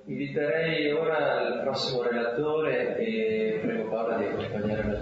Inviterei ora il prossimo relatore e prego Paola di accompagnare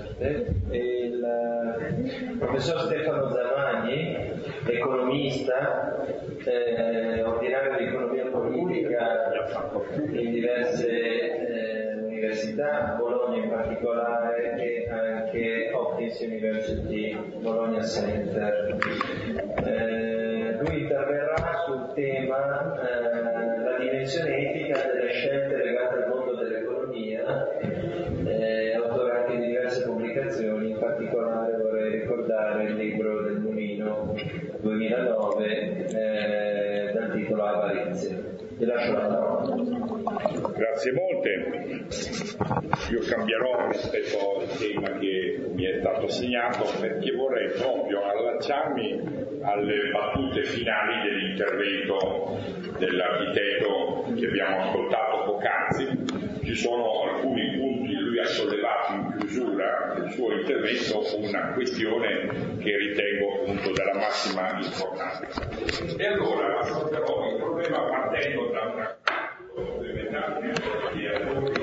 il professor Stefano Zamagni, economista, ordinario di economia politica in diverse università, Bologna in particolare, e anche Hopkins University Bologna Center. Lui interverrà sul tema la dimensione etica delle scelte legate al mondo dell'economia, autore anche di diverse pubblicazioni, in particolare vorrei ricordare il libro del Mulino 2009 dal titolo Avarizia. Vi lascio la parola. Grazie molte. Io cambierò rispetto al tema che mi è stato assegnato, perché vorrei proprio allacciarmi alle battute finali dell'intervento dell'architetto che abbiamo ascoltato poc'anzi. Ci sono alcuni punti, lui ha sollevato in chiusura del suo intervento una questione che ritengo appunto della massima importanza. E allora affronterò il problema partendo da una complementare di errori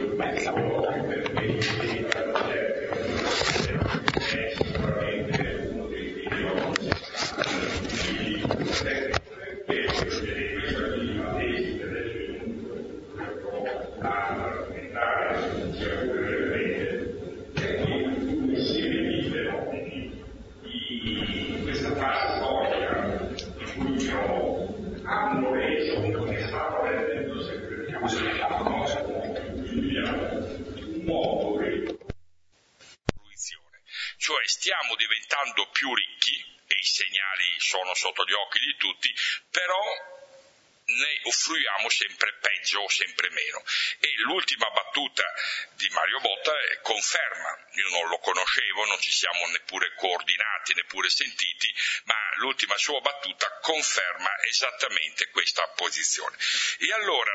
sicuramente uno dei questa fase storica in cui hanno reso un modo di fruizione, cioè stiamo diventando più ricchi e i segnali sono sotto gli occhi di tutti, però ne offriamo sempre peggio o sempre meno. E l'ultima battuta di Mario Botta conferma, io non lo conoscevo, non ci siamo neppure coordinati, neppure sentiti, ma l'ultima sua battuta conferma esattamente questa posizione. E allora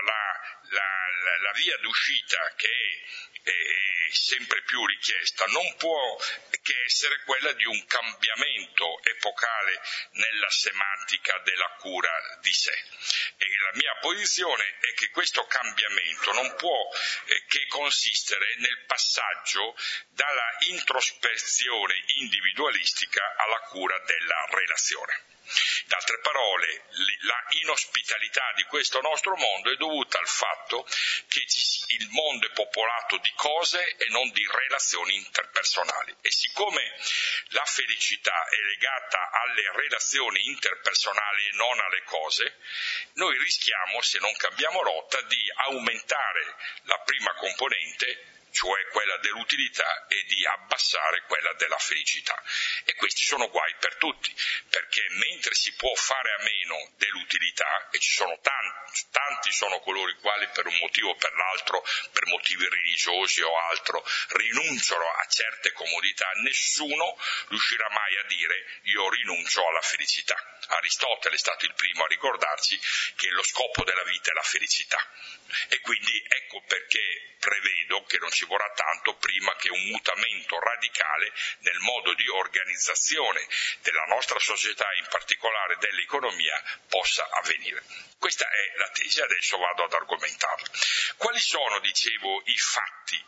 la via d'uscita che è sempre più richiesta non può che essere quella di un cambiamento epocale nella semantica della cura di sé. E la mia posizione è che questo cambiamento non può che consistere nel passaggio dalla introspezione individualistica alla cura della relazione. In altre parole, la inospitalità di questo nostro mondo è dovuta al fatto che il mondo è popolato di cose e non di relazioni interpersonali. E siccome la felicità è legata alle relazioni interpersonali e non alle cose, noi rischiamo, se non cambiamo rotta, di aumentare la prima componente, cioè quella dell'utilità, e di abbassare quella della felicità. E questi sono guai per tutti, perché mentre si può fare a meno dell'utilità, e ci sono tanti sono coloro i quali per un motivo o per l'altro, per motivi religiosi o altro, rinunciano a certe comodità, nessuno riuscirà mai a dire io rinuncio alla felicità. Aristotele è stato il primo a ricordarci che lo scopo della vita è la felicità. E quindi ecco perché prevedo che non ci vorrà tanto prima che un mutamento radicale nel modo di organizzazione della nostra società, in particolare dell'economia, possa avvenire. Questa è la tesi, adesso vado ad argomentarla. Quali sono, dicevo, i fatti,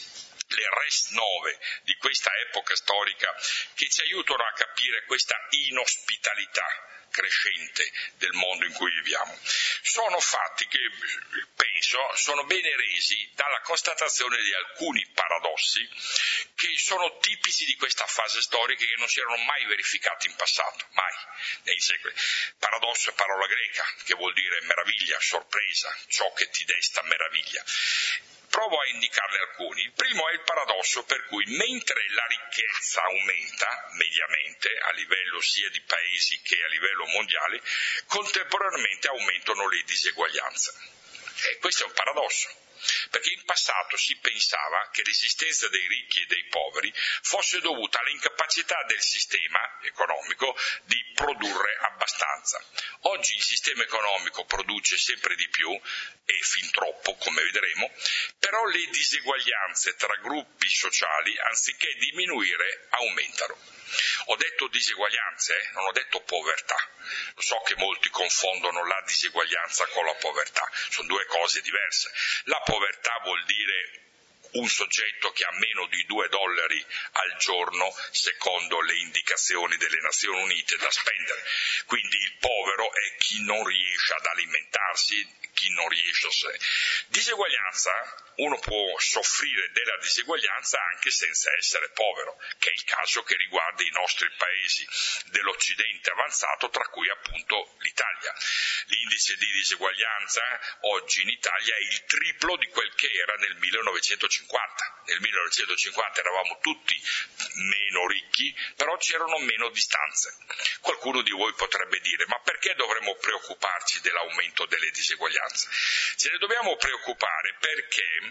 le res nove di questa epoca storica che ci aiutano a capire questa inospitalità crescente del mondo in cui viviamo? Sono fatti che, penso, sono bene resi dalla constatazione di alcuni paradossi che sono tipici di questa fase storica, che non si erano mai verificati in passato, mai, nei secoli. Paradosso è parola greca, che vuol dire meraviglia, sorpresa, ciò che ti desta meraviglia. Provo a indicarne alcuni. Il primo è il paradosso per cui mentre la ricchezza aumenta mediamente a livello sia di paesi che a livello mondiale, contemporaneamente aumentano le diseguaglianze. Questo è un paradosso, perché in passato si pensava che l'esistenza dei ricchi e dei poveri fosse dovuta all'incapacità del sistema economico di produrre abbastanza. Oggi il sistema economico produce sempre di più, e fin troppo, come vedremo, però le diseguaglianze tra gruppi sociali, anziché diminuire, aumentano. Ho detto diseguaglianze, non ho detto povertà. Lo so che molti confondono la diseguaglianza con la povertà, sono due cose diverse. La povertà vuol dire un soggetto che ha meno di $2 al giorno secondo le indicazioni delle Nazioni Unite da spendere. Quindi il povero è chi non riesce ad alimentarsi, chi non riesce a sé. Diseguaglianza, uno può soffrire della diseguaglianza anche senza essere povero, che è il caso che riguarda i nostri paesi dell'Occidente avanzato, tra cui appunto l'Italia. L'indice di diseguaglianza oggi in Italia è il triplo di quel che era nel 1950. Nel 1950 eravamo tutti meno ricchi, però c'erano meno distanze. Qualcuno di voi potrebbe dire: ma perché dovremmo preoccuparci dell'aumento delle diseguaglianze? Ce ne dobbiamo preoccupare perché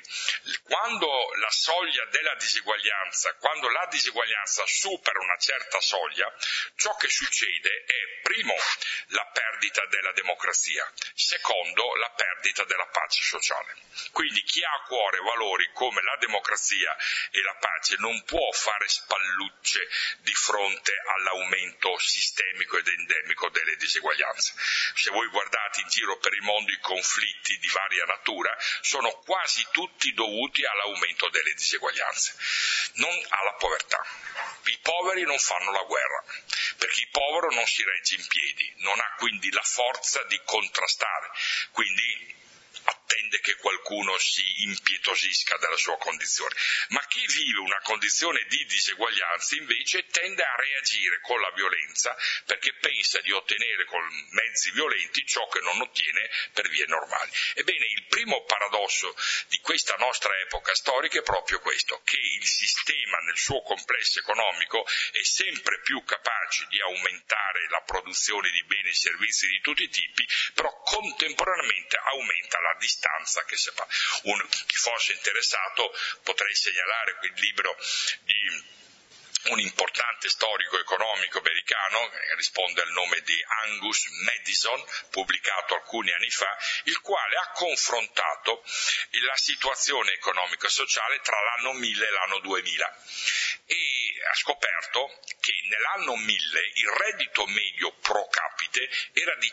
quando la soglia della diseguaglianza, quando la diseguaglianza supera una certa soglia, ciò che succede è, primo, la perdita della democrazia, secondo, la perdita della pace sociale. Quindi chi ha a cuore valori come la democrazia e la pace non può fare spallucce di fronte all'aumento sistemico ed endemico delle diseguaglianze. Se voi guardate in giro per il mondo, i conflitti di varia natura sono quasi tutti dovuti all'aumento delle diseguaglianze, non alla povertà. I poveri non fanno la guerra, perché il povero non si regge in piedi, non ha quindi la forza di contrastare, quindi attende che qualcuno si impietosisca della sua condizione. Ma chi vive una condizione di diseguaglianza invece tende a reagire con la violenza, perché pensa di ottenere con mezzi violenti ciò che non ottiene per vie normali. Ebbene, il primo paradosso di questa nostra epoca storica è proprio questo, che il sistema nel suo complesso economico è sempre più capace di aumentare la produzione di beni e servizi di tutti i tipi, però contemporaneamente aumenta la distanza che separa. Chi fosse interessato potrei segnalare quel libro di un importante storico economico americano, che risponde al nome di Angus Madison, pubblicato alcuni anni fa, il quale ha confrontato la situazione economico-sociale tra l'anno 1000 e l'anno 2000 e ha scoperto che nell'anno 1000 il reddito medio pro capite era di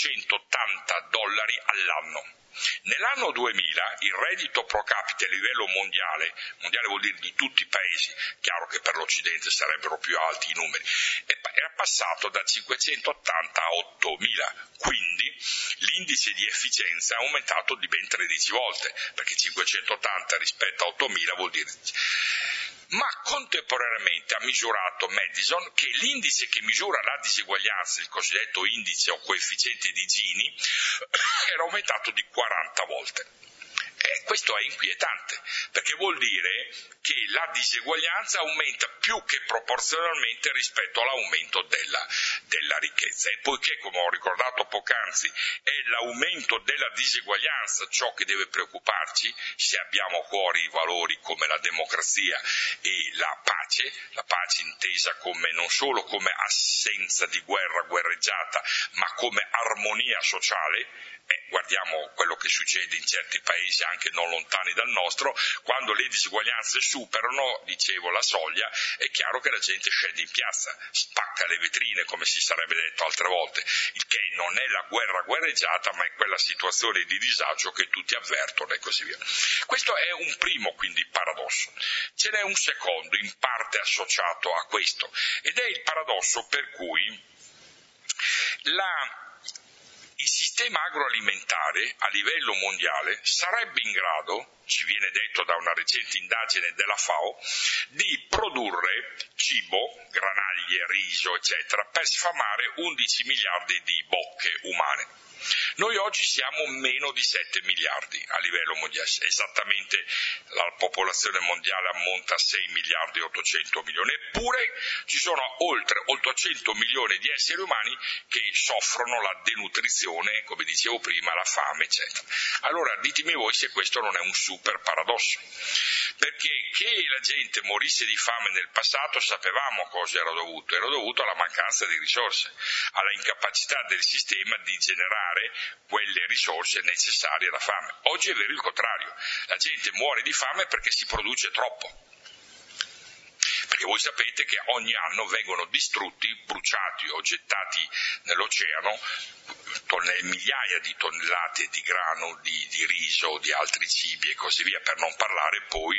$580 all'anno. Nell'anno 2000 il reddito pro capite a livello mondiale vuol dire di tutti i paesi, chiaro che per l'Occidente sarebbero più alti i numeri, era passato da 580 a 8.000, quindi l'indice di efficienza è aumentato di ben 13 volte, perché 580 rispetto a 8.000 vuol dire... Ma contemporaneamente ha misurato Madison che l'indice che misura la diseguaglianza, il cosiddetto indice o coefficiente di Gini, era aumentato di 40 volte. E questo è inquietante, perché vuol dire che la diseguaglianza aumenta più che proporzionalmente rispetto all'aumento della ricchezza. E poiché, come ho ricordato poc'anzi, è l'aumento della diseguaglianza ciò che deve preoccuparci, se abbiamo a cuore i valori come la democrazia e la pace intesa come non solo come assenza di guerreggiata, ma come armonia sociale. Guardiamo quello che succede in certi paesi anche non lontani dal nostro, quando le disuguaglianze superano, dicevo, la soglia, è chiaro che la gente scende in piazza, spacca le vetrine, come si sarebbe detto altre volte, il che non è la guerreggiata, ma è quella situazione di disagio che tutti avvertono e così via. Questo è un primo, quindi, paradosso. Ce n'è un secondo, in parte associato a questo, ed è il paradosso per cui il sistema agroalimentare a livello mondiale sarebbe in grado, ci viene detto da una recente indagine della FAO, di produrre cibo, granaglie, riso, eccetera, per sfamare 11 miliardi di bocche umane. Noi oggi siamo meno di 7 miliardi a livello mondiale, esattamente la popolazione mondiale ammonta a 6 miliardi e 800 milioni, eppure ci sono oltre 800 milioni di esseri umani che soffrono la denutrizione, come dicevo prima, la fame, eccetera. Allora ditemi voi se questo non è un super paradosso, perché che la gente morisse di fame nel passato sapevamo cosa era dovuto alla mancanza di risorse, alla incapacità del sistema di generare quelle risorse necessarie alla fame. Oggi è vero il contrario, la gente muore di fame perché si produce troppo perché voi sapete che ogni anno vengono distrutti, bruciati o gettati nell'oceano migliaia di tonnellate di grano, di riso, di altri cibi e così via, per non parlare poi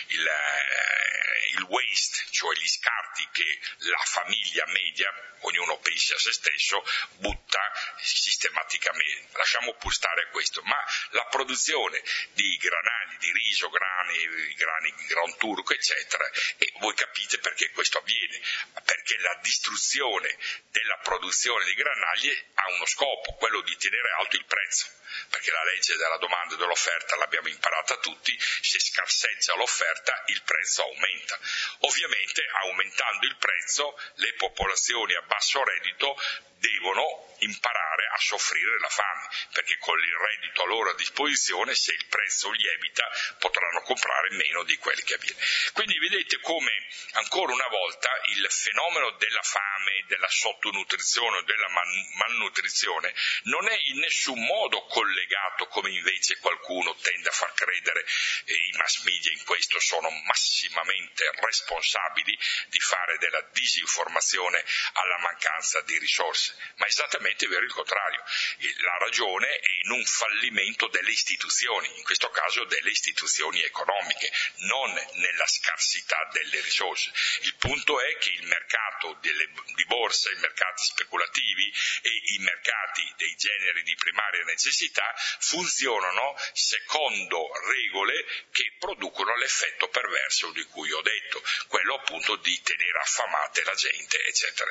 il waste, cioè gli scarti che la famiglia media, ognuno pensa a se stesso, butta sistematicamente. Lasciamo pur stare questo, ma la produzione di granagli, di riso, grani gran turco, eccetera, e voi capite perché questo avviene, perché la distruzione della produzione di granagli ha uno scopo, quello di tenere alto il prezzo, perché la legge della domanda e dell'offerta l'abbiamo imparata tutti: se scarseggia l'offerta il prezzo aumenta. Ovviamente aumentando il prezzo le popolazioni a basso reddito devono imparare a soffrire la fame, perché con il reddito a loro a disposizione, se il prezzo lievita, potranno comprare meno di quelli che avviene. Quindi vedete come ancora una volta il fenomeno della fame, della sottonutrizione o della malnutrizione non è in nessun modo collegato, come invece qualcuno tende a far credere, e i mass media in questo sono massimamente responsabili di fare della disinformazione alla mancanza di risorse. Ma è esattamente vero il contrario. La ragione è in un fallimento delle istituzioni, in questo caso delle istituzioni economiche, non nella scarsità delle risorse. Il punto è che il mercato di borsa, i mercati speculativi e i mercati dei generi di primaria necessità funzionano secondo regole che producono l'effetto perverso di cui ho detto, quello appunto di tenere affamate la gente, eccetera.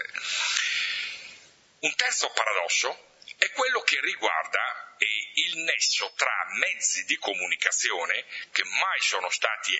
Un terzo paradosso è quello che riguarda il nesso tra mezzi di comunicazione che mai sono stati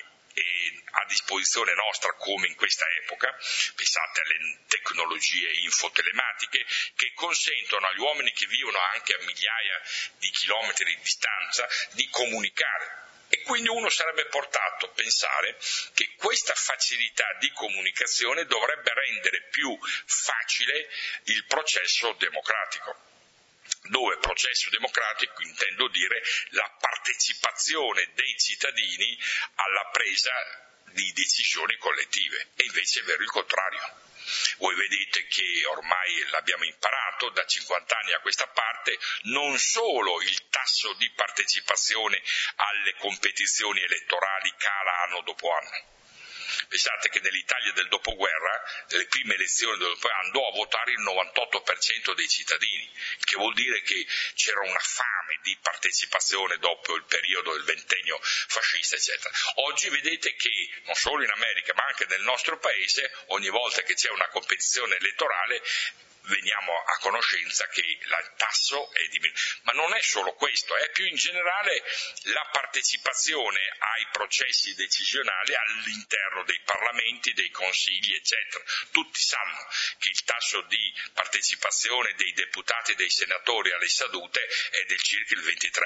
a disposizione nostra come in questa epoca. Pensate alle tecnologie infotelematiche che consentono agli uomini che vivono anche a migliaia di chilometri di distanza di comunicare. E quindi uno sarebbe portato a pensare che questa facilità di comunicazione dovrebbe rendere più facile il processo democratico. Dove processo democratico intendo dire la partecipazione dei cittadini alla presa di decisioni collettive, e invece è vero il contrario. Voi vedete che ormai l'abbiamo imparato da 50 anni a questa parte, non solo il tasso di partecipazione alle competizioni elettorali cala anno dopo anno. Pensate che nell'Italia del dopoguerra, nelle prime elezioni del dopoguerra, andò a votare il 98% dei cittadini, il che vuol dire che c'era una fame di partecipazione dopo il periodo del ventennio fascista, eccetera. Oggi vedete che non solo in America ma anche nel nostro paese, ogni volta che c'è una competizione elettorale veniamo a conoscenza che il tasso è diminuito. Ma non è solo questo, è più in generale la partecipazione ai processi decisionali all'interno dei parlamenti, dei consigli, eccetera. Tutti sanno che il tasso di partecipazione dei deputati e dei senatori alle sedute è del circa il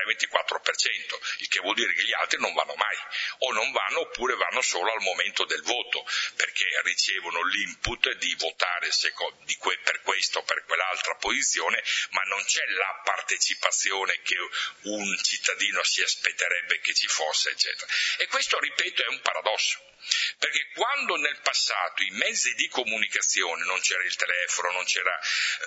23-24%, il che vuol dire che gli altri non vanno mai, o non vanno oppure vanno solo al momento del voto, perché ricevono l'input di votare per questo o per quell'altra posizione, ma non c'è la partecipazione che un cittadino si aspetterebbe che ci fosse, eccetera. E questo, ripeto, è un paradosso. Perché quando nel passato i mezzi di comunicazione, non c'era il telefono, non c'era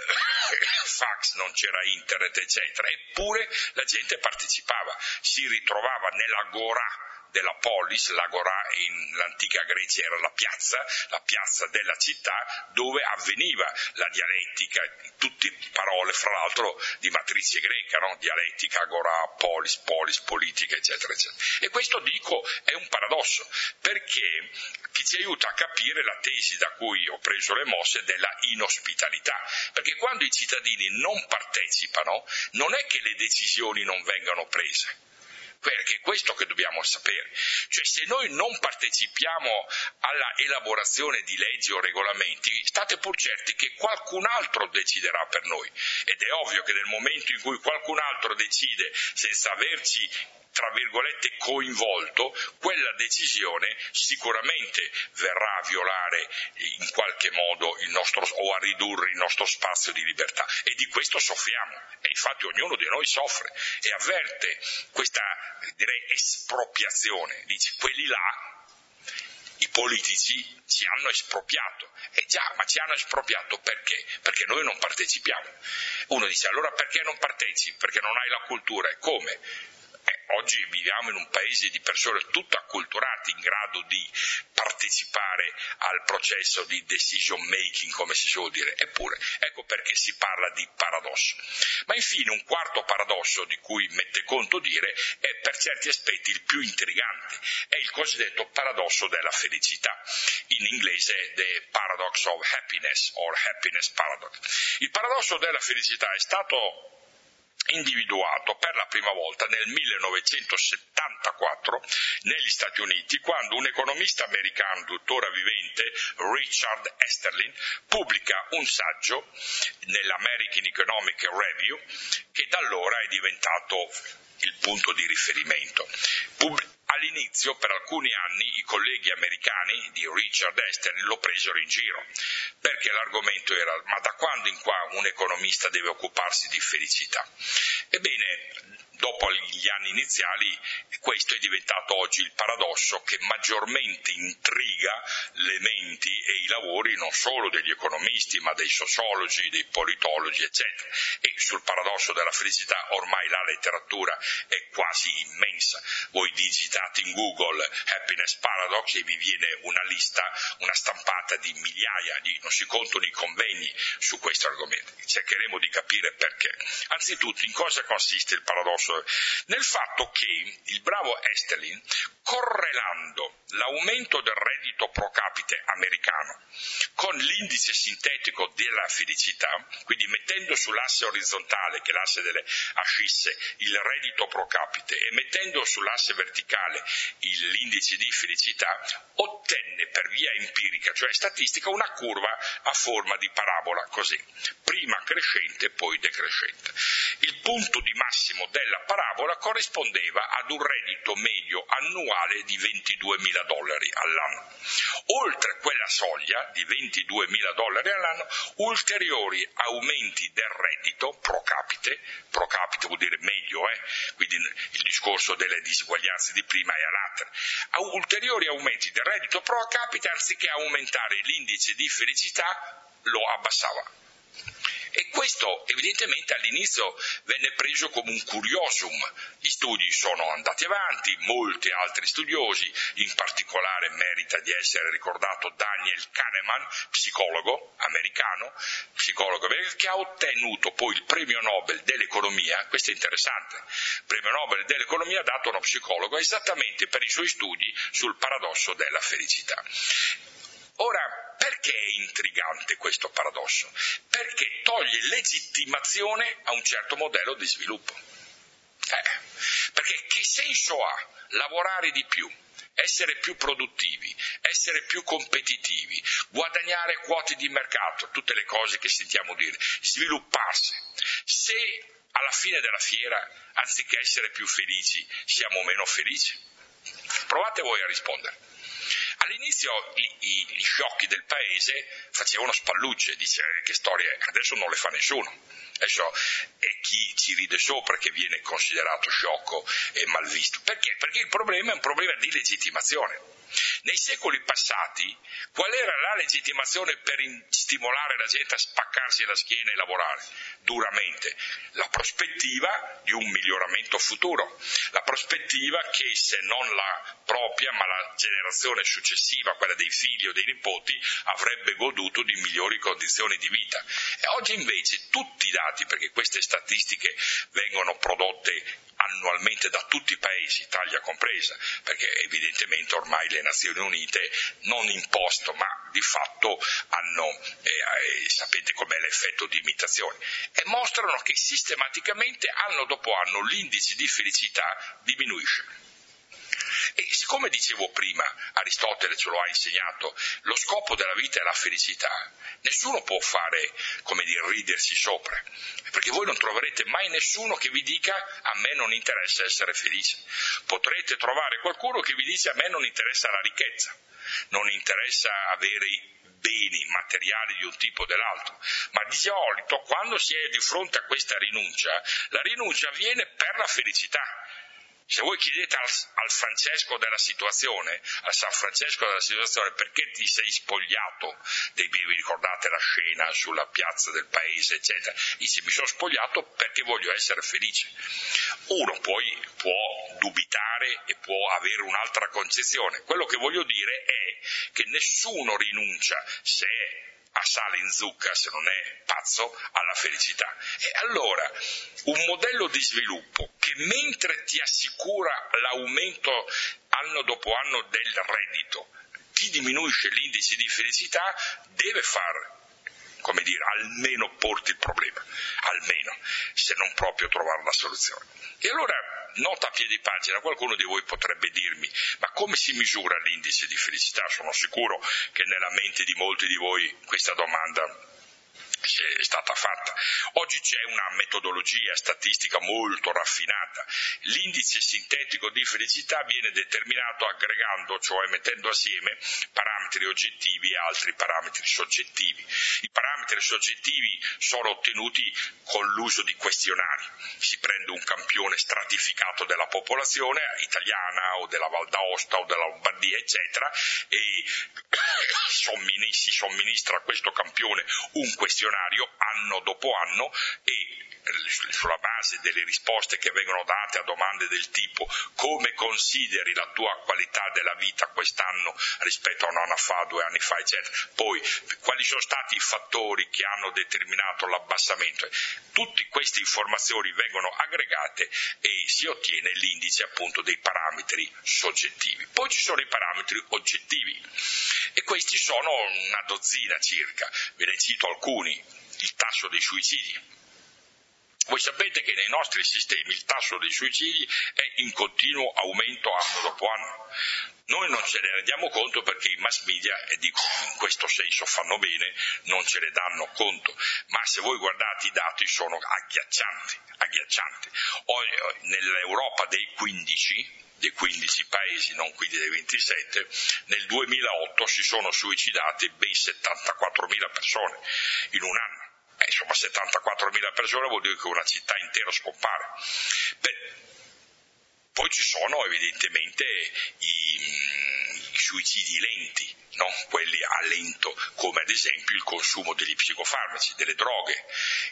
fax, non c'era internet, eccetera, eppure la gente partecipava, si ritrovava nell'agorà della polis, l'agorà in l'antica Grecia era la piazza della città dove avveniva la dialettica, tutte parole fra l'altro di matrice greca, no? Dialettica, agorà, polis, politica, eccetera, eccetera. E questo, dico, è un paradosso, perché che ci aiuta a capire la tesi da cui ho preso le mosse della inospitalità, perché quando i cittadini non partecipano non è che le decisioni non vengano prese, perché è questo che dobbiamo sapere, cioè se noi non partecipiamo alla elaborazione di leggi o regolamenti, state pur certi che qualcun altro deciderà per noi, ed è ovvio che nel momento in cui qualcun altro decide senza averci, tra virgolette, coinvolto, quella decisione sicuramente verrà a violare in qualche modo il nostro, o a ridurre il nostro spazio di libertà, e di questo soffriamo, e infatti ognuno di noi soffre e avverte questa, direi, espropriazione, dice quelli là i politici ci hanno espropriato. Già, ma ci hanno espropriato perché? Perché noi non partecipiamo. Uno dice, allora perché non partecipi? Perché non hai la cultura. E come? Oggi viviamo in un paese di persone tutto acculturate, in grado di partecipare al processo di decision making, come si suol dire. Eppure, ecco perché si parla di paradosso. Ma infine un quarto paradosso di cui mette conto dire è per certi aspetti il più intrigante, è il cosiddetto paradosso della felicità, in inglese the paradox of happiness or happiness paradox. Il paradosso della felicità è stato individuato per la prima volta nel 1974 negli Stati Uniti, quando un economista americano tuttora vivente, Richard Esterlin, pubblica un saggio nell'American Economic Review che da allora è diventato il punto di riferimento. All'inizio, per alcuni anni, i colleghi americani di Richard Esterlin lo presero in giro, perché l'argomento era: ma da quando in qua un economista deve occuparsi di felicità? Ebbene, dopo gli anni iniziali, questo è diventato oggi il paradosso che maggiormente intriga le menti e i lavori non solo degli economisti, ma dei sociologi, dei politologi, eccetera. E sul paradosso della felicità ormai la letteratura è quasi immensa. Voi digitate in Google Happiness Paradox e vi viene una lista, una stampata di migliaia, non si contano i convegni su questo argomento. Cercheremo di capire perché. Anzitutto, in cosa consiste il paradosso? Nel fatto che il bravo Esterlin, correlando l'aumento del reddito pro capite americano con l'indice sintetico della felicità, quindi mettendo sull'asse orizzontale, che è l'asse delle ascisse, il reddito pro capite, e mettendo sull'asse verticale l'indice di felicità, ottenne per via empirica, cioè statistica, una curva a forma di parabola, così, prima crescente poi decrescente. Il punto di massimo della parabola corrispondeva ad un reddito medio annuale di $22.000 all'anno. Oltre quella soglia di $22.000 all'anno, ulteriori aumenti del reddito pro capite vuol dire medio, quindi il discorso delle disuguaglianze di prima è all'altra, ulteriori aumenti del reddito pro capite, anziché aumentare l'indice di felicità, lo abbassava. E questo evidentemente all'inizio venne preso come un curiosum. Gli studi sono andati avanti, molti altri studiosi, in particolare merita di essere ricordato Daniel Kahneman, psicologo americano, che ha ottenuto poi il premio Nobel dell'economia. Questo è interessante, il premio Nobel dell'economia dato a uno psicologo esattamente per i suoi studi sul paradosso della felicità. Ora, perché è intrigante questo paradosso? Perché toglie legittimazione a un certo modello di sviluppo. Perché che senso ha lavorare di più, essere più produttivi, essere più competitivi, guadagnare quote di mercato, tutte le cose che sentiamo dire, svilupparsi, se alla fine della fiera, anziché essere più felici, siamo meno felici? Provate voi a rispondere. All'inizio gli sciocchi del paese facevano spallucce, dice che storie, adesso non le fa nessuno. Adesso è chi ci ride sopra che viene considerato sciocco e malvisto. Perché? Perché il problema è un problema di legittimazione. Nei secoli passati, qual era la legittimazione per stimolare la gente a spaccarsi la schiena e lavorare duramente? La prospettiva di un miglioramento futuro, la prospettiva che se non la propria ma la generazione successiva, quella dei figli o dei nipoti, avrebbe goduto di migliori condizioni di vita. E oggi invece tutti i dati, perché queste statistiche vengono prodotte annualmente da tutti i paesi, Italia compresa, perché evidentemente ormai le Nazioni Unite non imposto, ma di fatto hanno, sapete com'è l'effetto di imitazione, e mostrano che sistematicamente anno dopo anno l'indice di felicità diminuisce. E siccome dicevo prima, Aristotele ce lo ha insegnato, lo scopo della vita è la felicità, nessuno può fare, ridersi sopra, perché voi non troverete mai nessuno che vi dica a me non interessa essere felice. Potrete trovare qualcuno che vi dice a me non interessa la ricchezza, non interessa avere i beni materiali di un tipo o dell'altro, ma di solito quando si è di fronte a questa rinuncia, la rinuncia avviene per la felicità. Se voi chiedete al Francesco della situazione, al San Francesco della situazione, perché ti sei spogliato, vi ricordate la scena sulla piazza del paese, eccetera, dice: mi sono spogliato perché voglio essere felice. Uno poi può dubitare e può avere un'altra concezione. Quello che voglio dire è che nessuno rinuncia, se è a sale in zucca, se non è pazzo, alla felicità. E allora un modello di sviluppo che, mentre ti assicura l'aumento anno dopo anno del reddito, ti diminuisce l'indice di felicità, deve far, come dire, almeno porti il problema, almeno, se non proprio trovare la soluzione. E allora, nota a piedi pagina, qualcuno di voi potrebbe dirmi: ma come si misura l'indice di felicità? Sono sicuro che nella mente di molti di voi questa domanda è stata fatta. Oggi c'è una metodologia statistica molto raffinata. L'indice sintetico di felicità viene determinato aggregando, cioè mettendo assieme parametri oggettivi e altri parametri soggettivi. I parametri soggettivi sono ottenuti con l'uso di questionari. Si prende un campione stratificato della popolazione italiana o della Val d'Aosta o della Lombardia, eccetera, e si somministra a questo campione un questionario anno dopo anno, e sulla base delle risposte che vengono date a domande del tipo: come consideri la tua qualità della vita quest'anno rispetto a un anno fa, 2 anni fa, eccetera, poi quali sono stati i fattori che hanno determinato l'abbassamento, tutte queste informazioni vengono aggregate e si ottiene l'indice appunto dei parametri soggettivi. Poi ci sono i parametri oggettivi, e questi sono una dozzina circa, ve ne cito alcuni. Il tasso dei suicidi. Voi sapete che nei nostri sistemi il tasso dei suicidi è in continuo aumento anno dopo anno. Noi non ce ne rendiamo conto perché i mass media, e dico in questo senso fanno bene, non ce ne danno conto, ma se voi guardate i dati sono agghiaccianti. Nell'Europa dei 15 paesi, non quindi dei 27, nel 2008 si sono suicidate ben 74.000 persone in un anno. Insomma, 74.000 persone vuol dire che una città intera scompare. Poi ci sono evidentemente i suicidi lenti, no? Quelli a lento, come ad esempio il consumo degli psicofarmaci, delle droghe,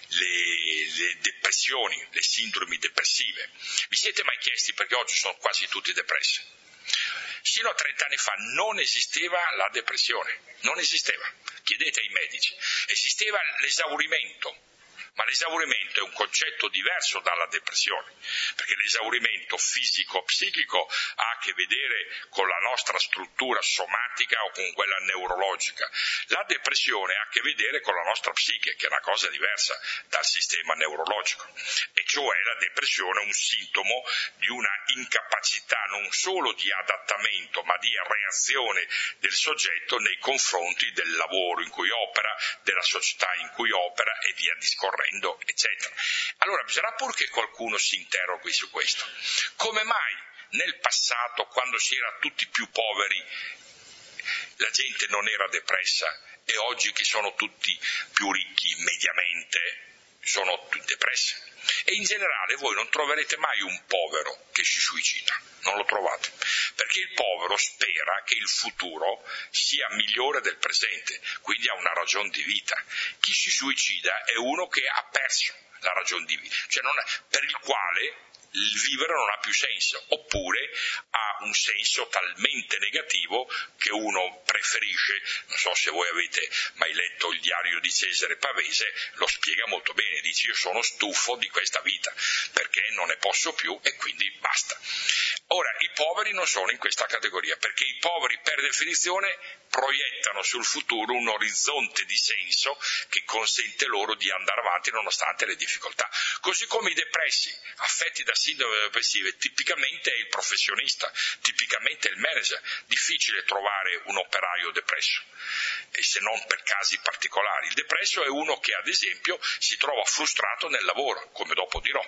le depressioni, le sindromi depressive. Vi siete mai chiesti perché oggi sono quasi tutti depressi? Sino a 30 anni fa non esisteva la depressione, non esisteva. Chiedete ai medici. Esisteva l'esaurimento, ma l'esaurimento è un concetto diverso dalla depressione, perché l'esaurimento fisico-psichico ha a che vedere con la nostra struttura somatica o con quella neurologica. La depressione ha a che vedere con la nostra psiche, che è una cosa diversa dal sistema neurologico, e cioè la depressione è un sintomo di una incapacità non solo di adattamento, ma di reazione del soggetto nei confronti del lavoro in cui opera, della società in cui opera e via discorrendo, eccetera. Allora bisognerà pur che qualcuno si interroghi su questo. Come mai nel passato, quando si era tutti più poveri, la gente non era depressa, e oggi che sono tutti più ricchi, mediamente, sono tutti depressi? E in generale voi non troverete mai un povero che si suicida, non lo trovate, perché il povero spera che il futuro sia migliore del presente, quindi ha una ragione di vita. Chi si suicida è uno che ha perso la ragione di vita, cioè per il quale il vivere non ha più senso, oppure ha un senso talmente negativo che uno preferisce. Non so se voi avete mai letto il diario di Cesare Pavese, lo spiega molto bene, dice: io sono stufo di questa vita perché non ne posso più e quindi basta. Ora, i poveri non sono in questa categoria, perché i poveri per definizione proiettano sul futuro un orizzonte di senso che consente loro di andare avanti nonostante le difficoltà. Così come i depressi, affetti da sindrome depressive, tipicamente è il professionista, tipicamente è il manager. Difficile trovare un operaio depresso, e se non per casi particolari. Il depresso è uno che ad esempio si trova frustrato nel lavoro, come dopo dirò.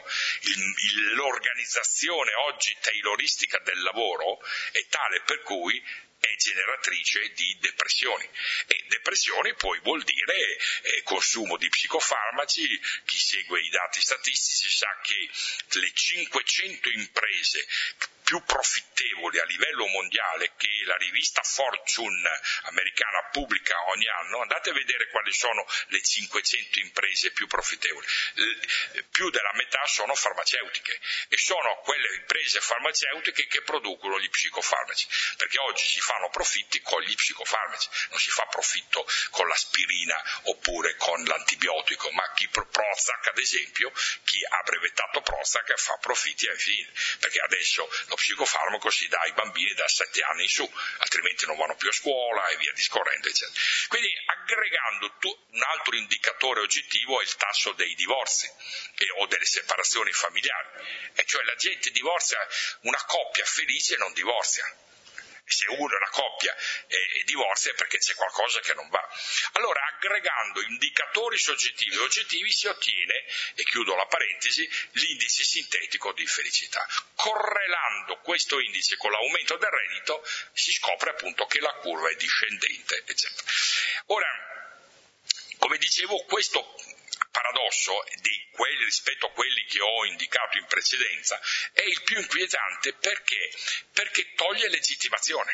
L'organizzazione oggi tayloristica del lavoro è tale per cui è generatrice di depressioni, e depressioni poi vuol dire consumo di psicofarmaci. Chi segue i dati statistici sa che le 500 imprese più profittevoli a livello mondiale che la rivista Fortune americana pubblica ogni anno, andate a vedere quali sono le 500 imprese più profittevoli. Più della metà sono farmaceutiche, e sono quelle imprese farmaceutiche che producono gli psicofarmaci, perché oggi si fanno profitti con gli psicofarmaci, non si fa profitto con l'aspirina oppure con l'antibiotico, ma chi Prozac, ad esempio, chi ha brevettato Prozac fa profitti a infinito, perché adesso lo psicofarmaco si dà ai bambini da 7 anni in su, altrimenti non vanno più a scuola e via discorrendo, eccetera. Quindi, aggregando un altro indicatore oggettivo è il tasso dei divorzi o delle separazioni familiari, e cioè la gente divorzia, una coppia felice non divorzia. Se una coppia divorzia è perché c'è qualcosa che non va. Allora, aggregando indicatori soggettivi e oggettivi si ottiene, e chiudo la parentesi, l'indice sintetico di felicità. Correlando questo indice con l'aumento del reddito si scopre appunto che la curva è discendente, eccetera. Ora, come dicevo, questo paradosso rispetto a quelli che ho indicato in precedenza è il più inquietante perché toglie legittimazione.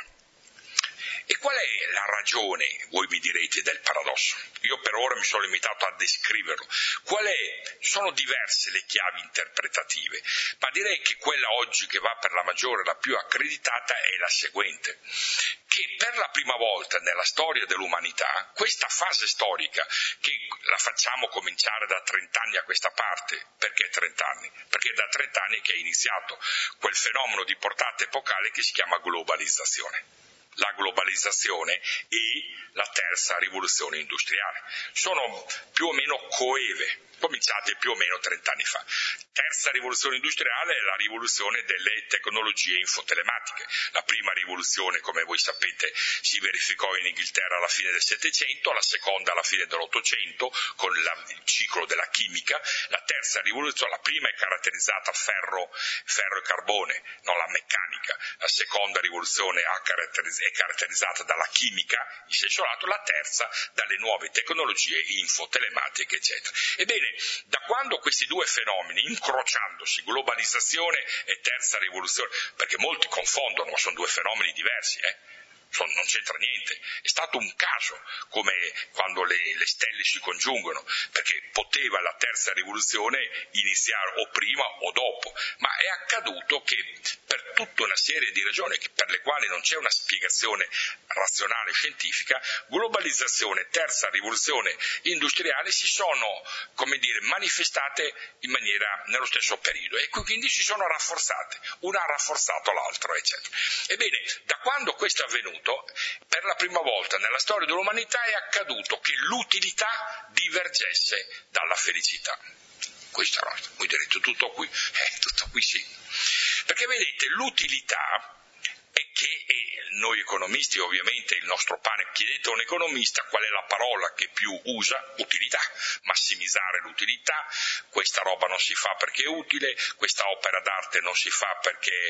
E qual è la ragione, voi mi direte, del paradosso? Io per ora mi sono limitato a descriverlo. Sono diverse le chiavi interpretative, ma direi che quella oggi che va per la maggiore, la più accreditata, è la seguente: che per la prima volta nella storia dell'umanità, questa fase storica, che la facciamo cominciare da 30 anni a questa parte, perché 30 anni? Perché da 30 anni che è iniziato quel fenomeno di portata epocale che si chiama globalizzazione. La globalizzazione e la terza rivoluzione industriale sono più o meno coeve, cominciate più o meno 30 anni fa. Terza rivoluzione industriale è la rivoluzione delle tecnologie infotelematiche. La prima rivoluzione, come voi sapete, si verificò in Inghilterra alla fine del Settecento, la seconda alla fine dell'Ottocento con il ciclo della chimica. La terza rivoluzione, la prima è caratterizzata ferro e carbone, non la meccanica. La seconda rivoluzione è caratterizzata dalla chimica in senso lato, la terza dalle nuove tecnologie infotelematiche, eccetera. Ebbene, da quando questi due fenomeni, incrociandosi, globalizzazione e terza rivoluzione, perché molti confondono, ma sono due fenomeni diversi, non c'entra niente, è stato un caso, come quando le stelle si congiungono, perché poteva la terza rivoluzione iniziare o prima o dopo, ma è accaduto che per tutta una serie di ragioni per le quali non c'è una spiegazione razionale scientifica, globalizzazione e terza rivoluzione industriale si sono, manifestate in maniera nello stesso periodo, e quindi si sono rafforzate, una ha rafforzato l'altro, eccetera. Ebbene, da quando questo è avvenuto, per la prima volta nella storia dell'umanità è accaduto che l'utilità divergesse dalla felicità. Questo è voi direte tutto qui? Tutto qui sì. Perché vedete, l'utilità è che noi economisti, ovviamente il nostro pane, chiedete a un economista qual è la parola che più usa: utilità, massimizzare l'utilità, questa roba non si fa perché è utile, questa opera d'arte non si fa perché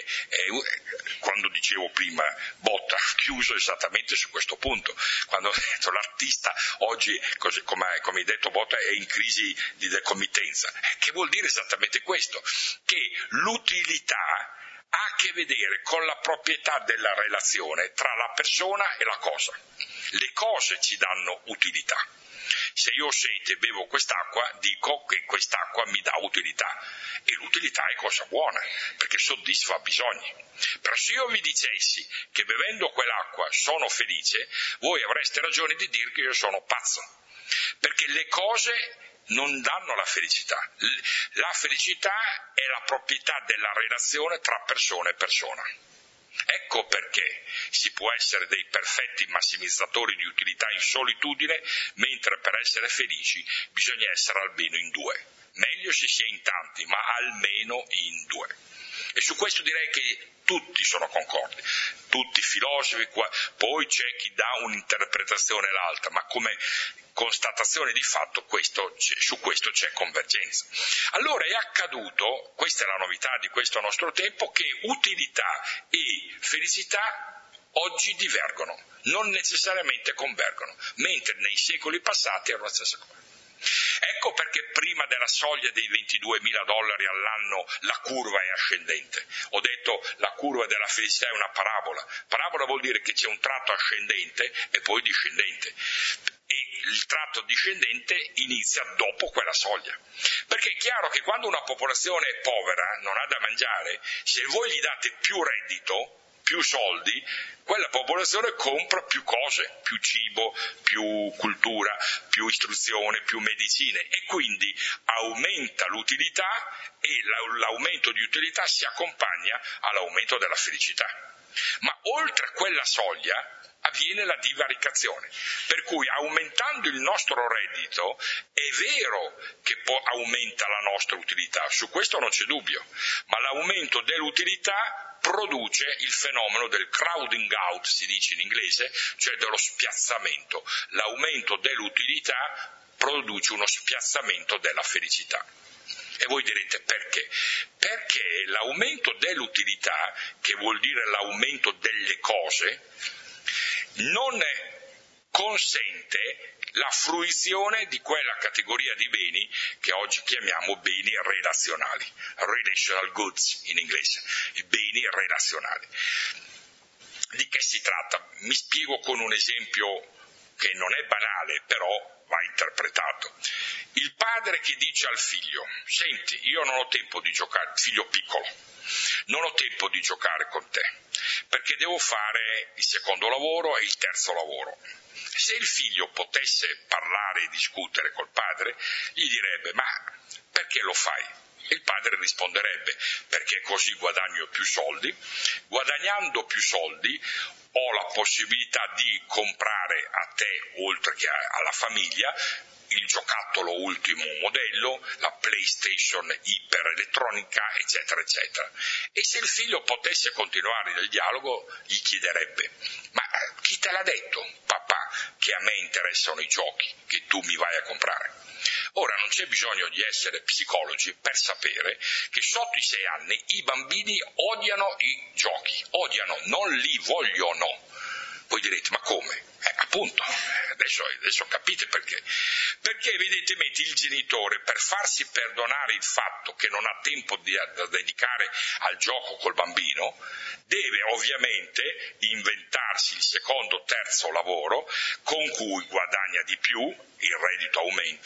quando dicevo prima Botta, chiuso esattamente su questo punto, quando ho detto l'artista oggi, come hai detto Botta, è in crisi di decommittenza, che vuol dire esattamente questo, che l'utilità ha a che vedere con la proprietà della relazione tra la persona e la cosa. Le cose ci danno utilità. Se io ho sete e bevo quest'acqua, dico che quest'acqua mi dà utilità, e l'utilità è cosa buona, perché soddisfa bisogni. Però se io vi dicessi che bevendo quell'acqua sono felice, voi avreste ragione di dire che io sono pazzo, perché le cose non danno la felicità. La felicità è la proprietà della relazione tra persona e persona. Ecco perché si può essere dei perfetti massimizzatori di utilità in solitudine, mentre per essere felici bisogna essere almeno in due. Meglio se si è in tanti, ma almeno in due. E su questo direi che tutti sono concordi, tutti i filosofi, poi c'è chi dà un'interpretazione e l'altra, ma come constatazione di fatto su questo c'è convergenza. Allora è accaduto, questa è la novità di questo nostro tempo, che utilità e felicità oggi divergono, non necessariamente convergono, mentre nei secoli passati erano la stessa cosa. Ecco perché prima della soglia dei $22.000 all'anno la curva è ascendente. Ho detto la curva della felicità è una parabola. Parabola vuol dire che c'è un tratto ascendente e poi discendente. E il tratto discendente inizia dopo quella soglia. Perché è chiaro che quando una popolazione è povera, non ha da mangiare, se voi gli date più reddito, più soldi, quella popolazione compra più cose, più cibo, più cultura, più istruzione, più medicine e quindi aumenta l'utilità e l'aumento di utilità si accompagna all'aumento della felicità. Ma oltre quella soglia avviene la divaricazione, per cui aumentando il nostro reddito è vero che aumenta la nostra utilità, su questo non c'è dubbio, ma l'aumento dell'utilità produce il fenomeno del crowding out, si dice in inglese, cioè dello spiazzamento. L'aumento dell'utilità produce uno spiazzamento della felicità. E voi direte perché? Perché l'aumento dell'utilità, che vuol dire l'aumento delle cose, non consente la fruizione di quella categoria di beni che oggi chiamiamo beni relazionali, relational goods in inglese, i beni relazionali. Di che si tratta? Mi spiego con un esempio che non è banale, però va interpretato. Il padre che dice al figlio: senti, io non ho tempo di giocare, figlio piccolo, non ho tempo di giocare con te, perché devo fare il secondo lavoro e il terzo lavoro. Se il figlio potesse parlare e discutere col padre, gli direbbe: ma perché lo fai? Il padre risponderebbe: perché così guadagno più soldi, guadagnando più soldi ho la possibilità di comprare a te, oltre che alla famiglia, il giocattolo ultimo modello, la PlayStation iperelettronica, eccetera, eccetera. E se il figlio potesse continuare nel dialogo, gli chiederebbe: ma chi te l'ha detto, papà, che a me interessano i giochi che tu mi vai a comprare? Ora, non c'è bisogno di essere psicologi per sapere che sotto i 6 anni i bambini odiano i giochi, odiano, non li vogliono. Voi direte: ma come? Appunto, adesso capite perché. Perché evidentemente il genitore, per farsi perdonare il fatto che non ha tempo da dedicare al gioco col bambino, deve ovviamente inventarsi il secondo, terzo lavoro con cui guadagna di più, il reddito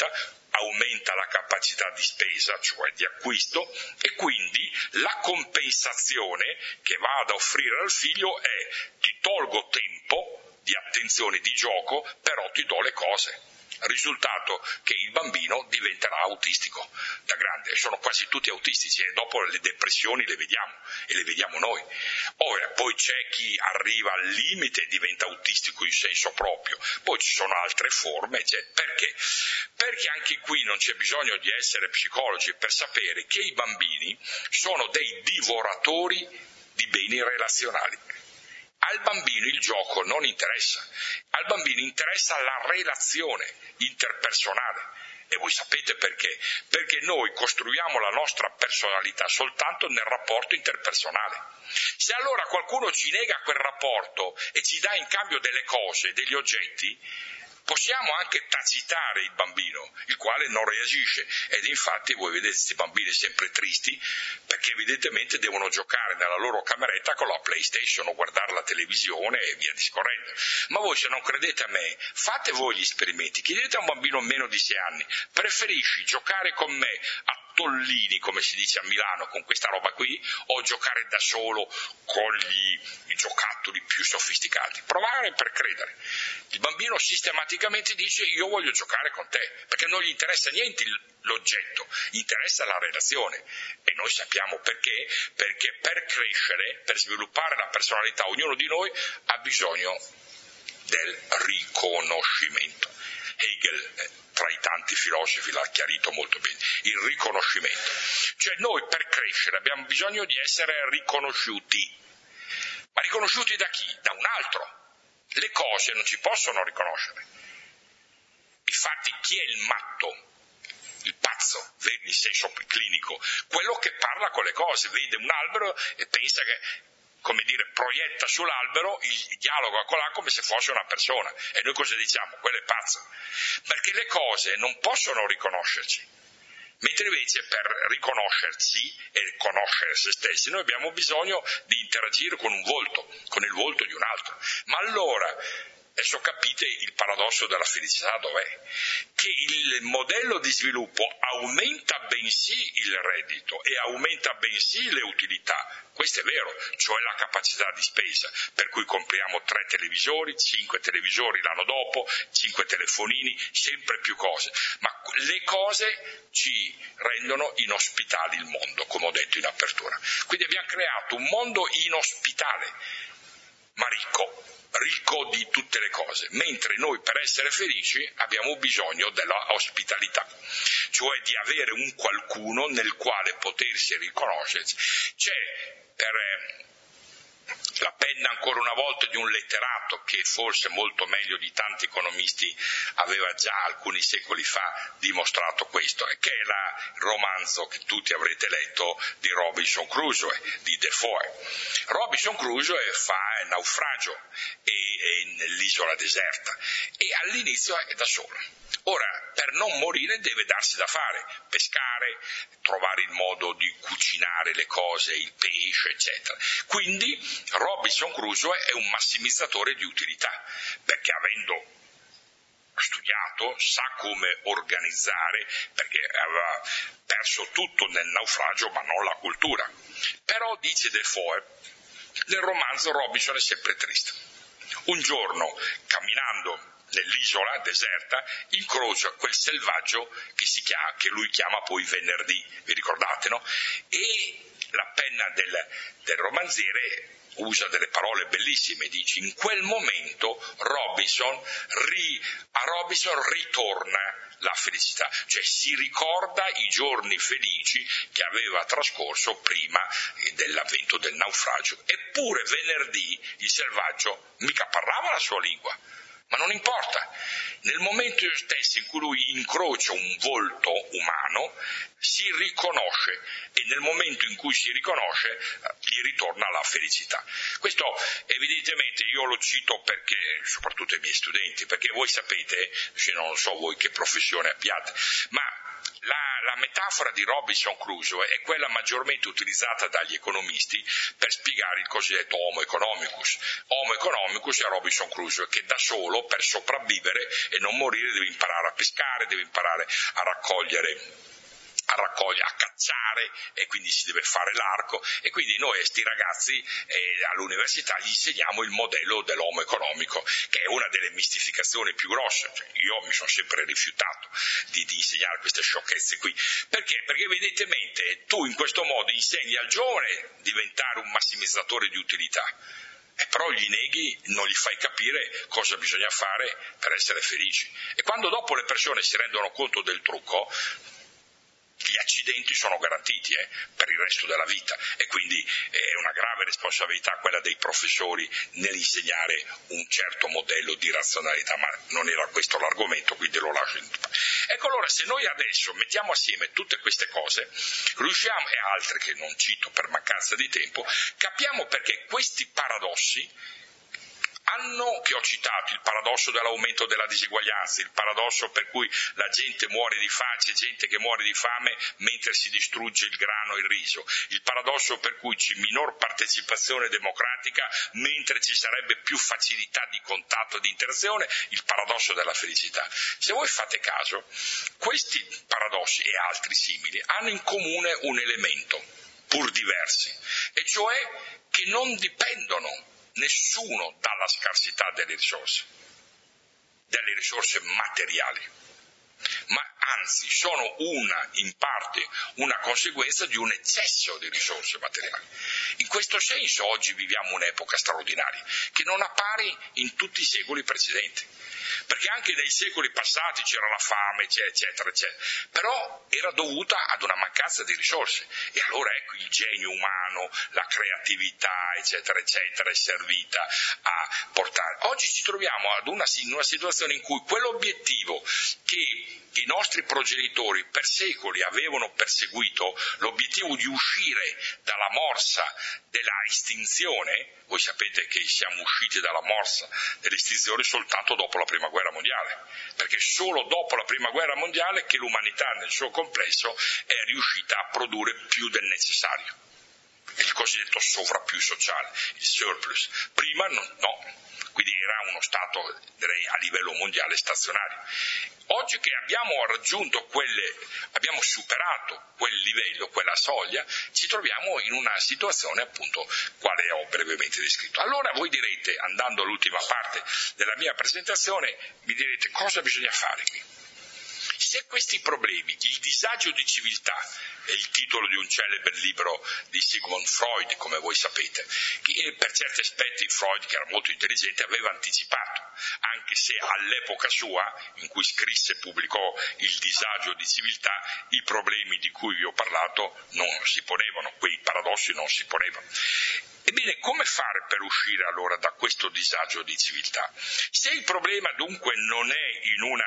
aumenta la capacità di spesa, cioè di acquisto, e quindi la compensazione che va ad offrire al figlio è: ti tolgo tempo di attenzione, di gioco, però ti do le cose. Risultato che il bambino diventerà autistico da grande, e sono quasi tutti autistici, e dopo le depressioni le vediamo, e le vediamo noi. Ora, poi c'è chi arriva al limite e diventa autistico in senso proprio, poi ci sono altre forme, perché? Perché anche qui non c'è bisogno di essere psicologi per sapere che i bambini sono dei divoratori di beni relazionali. Al bambino il gioco non interessa, al bambino interessa la relazione interpersonale. E voi sapete perché? Perché noi costruiamo la nostra personalità soltanto nel rapporto interpersonale. Se allora qualcuno ci nega quel rapporto e ci dà in cambio delle cose, degli oggetti, possiamo anche tacitare il bambino, il quale non reagisce, ed infatti voi vedete questi bambini sempre tristi perché evidentemente devono giocare nella loro cameretta con la PlayStation o guardare la televisione e via discorrendo. Ma voi, se non credete a me, fate voi gli esperimenti, chiedete a un bambino meno di 6 anni: preferisci giocare con me a tollini, come si dice a Milano, con questa roba qui, o giocare da solo con i giocattoli più sofisticati? Provare per credere. Il bambino sistematicamente dice: io voglio giocare con te, perché non gli interessa niente l'oggetto, interessa la relazione. E noi sappiamo perché? Perché per crescere, per sviluppare la personalità, ognuno di noi ha bisogno del riconoscimento. Hegel, tra i tanti filosofi, l'ha chiarito molto bene: il riconoscimento. Cioè noi per crescere abbiamo bisogno di essere riconosciuti. Ma riconosciuti da chi? Da un altro. Le cose non ci possono riconoscere. Infatti chi è il matto? Il pazzo, in senso clinico, quello che parla con le cose, vede un albero e pensa che proietta sull'albero, dialoga con là come se fosse una persona. E noi cosa diciamo? Quella è pazza. Perché le cose non possono riconoscerci. Mentre invece per riconoscersi e conoscere se stessi noi abbiamo bisogno di interagire con un volto, con il volto di un altro. Ma allora, adesso capite il paradosso della felicità dov'è? Che il modello di sviluppo aumenta bensì il reddito e aumenta bensì le utilità. Questo è vero, cioè la capacità di spesa, per cui compriamo 3 televisori, 5 televisori l'anno dopo, 5 telefonini, sempre più cose. Ma le cose ci rendono inospitali il mondo, come ho detto in apertura. Quindi abbiamo creato un mondo inospitale, ma ricco di tutte le cose, mentre noi per essere felici abbiamo bisogno della ospitalità, cioè di avere un qualcuno nel quale potersi riconoscersi. C'è per la penna ancora una volta di un letterato che forse molto meglio di tanti economisti aveva già alcuni secoli fa dimostrato questo, e che è il romanzo che tutti avrete letto di Robinson Crusoe, di Defoe. Robinson Crusoe fa il naufragio nell'isola deserta e all'inizio è da solo. Ora, per non morire deve darsi da fare, pescare, trovare il modo di cucinare le cose, il pesce, eccetera. Quindi Robinson Crusoe è un massimizzatore di utilità, perché avendo studiato sa come organizzare, perché aveva perso tutto nel naufragio ma non la cultura. Però, dice Defoe, nel romanzo Robinson è sempre triste. Un giorno, camminando nell'isola deserta, incrocia quel selvaggio che lui chiama poi Venerdì, vi ricordate, no? E la penna del romanziere usa delle parole bellissime, dice: in quel momento a Robinson ritorna la felicità, cioè si ricorda i giorni felici che aveva trascorso prima dell'avvento del naufragio. Eppure venerdì il selvaggio mica parlava la sua lingua. Ma non importa, nel momento stesso in cui lui incrocia un volto umano, si riconosce, e nel momento in cui si riconosce gli ritorna la felicità. Questo evidentemente io lo cito perché, soprattutto ai miei studenti, perché voi sapete, non so voi che professione abbiate, ma la metafora di Robinson Crusoe è quella maggiormente utilizzata dagli economisti per spiegare il cosiddetto Homo economicus. Homo economicus è Robinson Crusoe, che da solo, per sopravvivere e non morire, deve imparare a pescare, deve imparare a raccogliere, a cacciare, e quindi si deve fare l'arco, e quindi noi a sti ragazzi all'università gli insegniamo il modello dell'uomo economico, che è una delle mistificazioni più grosse. Cioè, io mi sono sempre rifiutato di insegnare queste sciocchezze qui. Perché? Perché evidentemente tu in questo modo insegni al giovane a diventare un massimizzatore di utilità, però gli neghi, non gli fai capire cosa bisogna fare per essere felici. E quando dopo le persone si rendono conto del trucco, gli accidenti sono garantiti per il resto della vita, e quindi è una grave responsabilità quella dei professori nell'insegnare un certo modello di razionalità, ma non era questo l'argomento, quindi lo lascio in tutto. Ecco, allora, se noi adesso mettiamo assieme tutte queste cose, riusciamo, e altre che non cito per mancanza di tempo, capiamo perché questi paradossi che ho citato, il paradosso dell'aumento della diseguaglianza, il paradosso per cui la gente muore di fame, c'è gente che muore di fame mentre si distrugge il grano e il riso, il paradosso per cui c'è minor partecipazione democratica mentre ci sarebbe più facilità di contatto e di interazione, il paradosso della felicità. Se voi fate caso, questi paradossi e altri simili hanno in comune un elemento, pur diversi, e cioè che non dipendono nessuno dalla scarsità delle risorse materiali, ma anzi sono in parte una conseguenza di un eccesso di risorse materiali. In questo senso oggi viviamo un'epoca straordinaria, che non appare in tutti i secoli precedenti. perché anche nei secoli passati c'era la fame, eccetera, eccetera, però era dovuta ad una mancanza di risorse, e allora ecco il genio umano, la creatività, eccetera, eccetera, è servita a portare. Oggi ci troviamo in una situazione in cui quell'obiettivo che i nostri progenitori per secoli avevano perseguito, l'obiettivo di uscire dalla morsa della estinzione. Voi sapete che siamo usciti dalla morsa dell'estinzione soltanto dopo la Prima Guerra Mondiale, perché solo dopo la Prima Guerra Mondiale che l'umanità nel suo complesso è riuscita a produrre più del necessario, il cosiddetto sovrappiù sociale, il surplus. Prima no. Quindi era uno stato, direi, a livello mondiale stazionario. Oggi che abbiamo superato quel livello, quella soglia, ci troviamo in una situazione appunto quale ho brevemente descritto. Allora voi direte, andando all'ultima parte della mia presentazione, mi direte cosa bisogna fare qui. Se questi problemi, il disagio di civiltà, è il titolo di un celebre libro di Sigmund Freud, come voi sapete, che per certi aspetti Freud, che era molto intelligente, aveva anticipato, anche se all'epoca sua, in cui scrisse e pubblicò il disagio di civiltà, i problemi di cui vi ho parlato non si ponevano, quei paradossi non si ponevano. Ebbene, come fare per uscire allora da questo disagio di civiltà? Se il problema dunque non è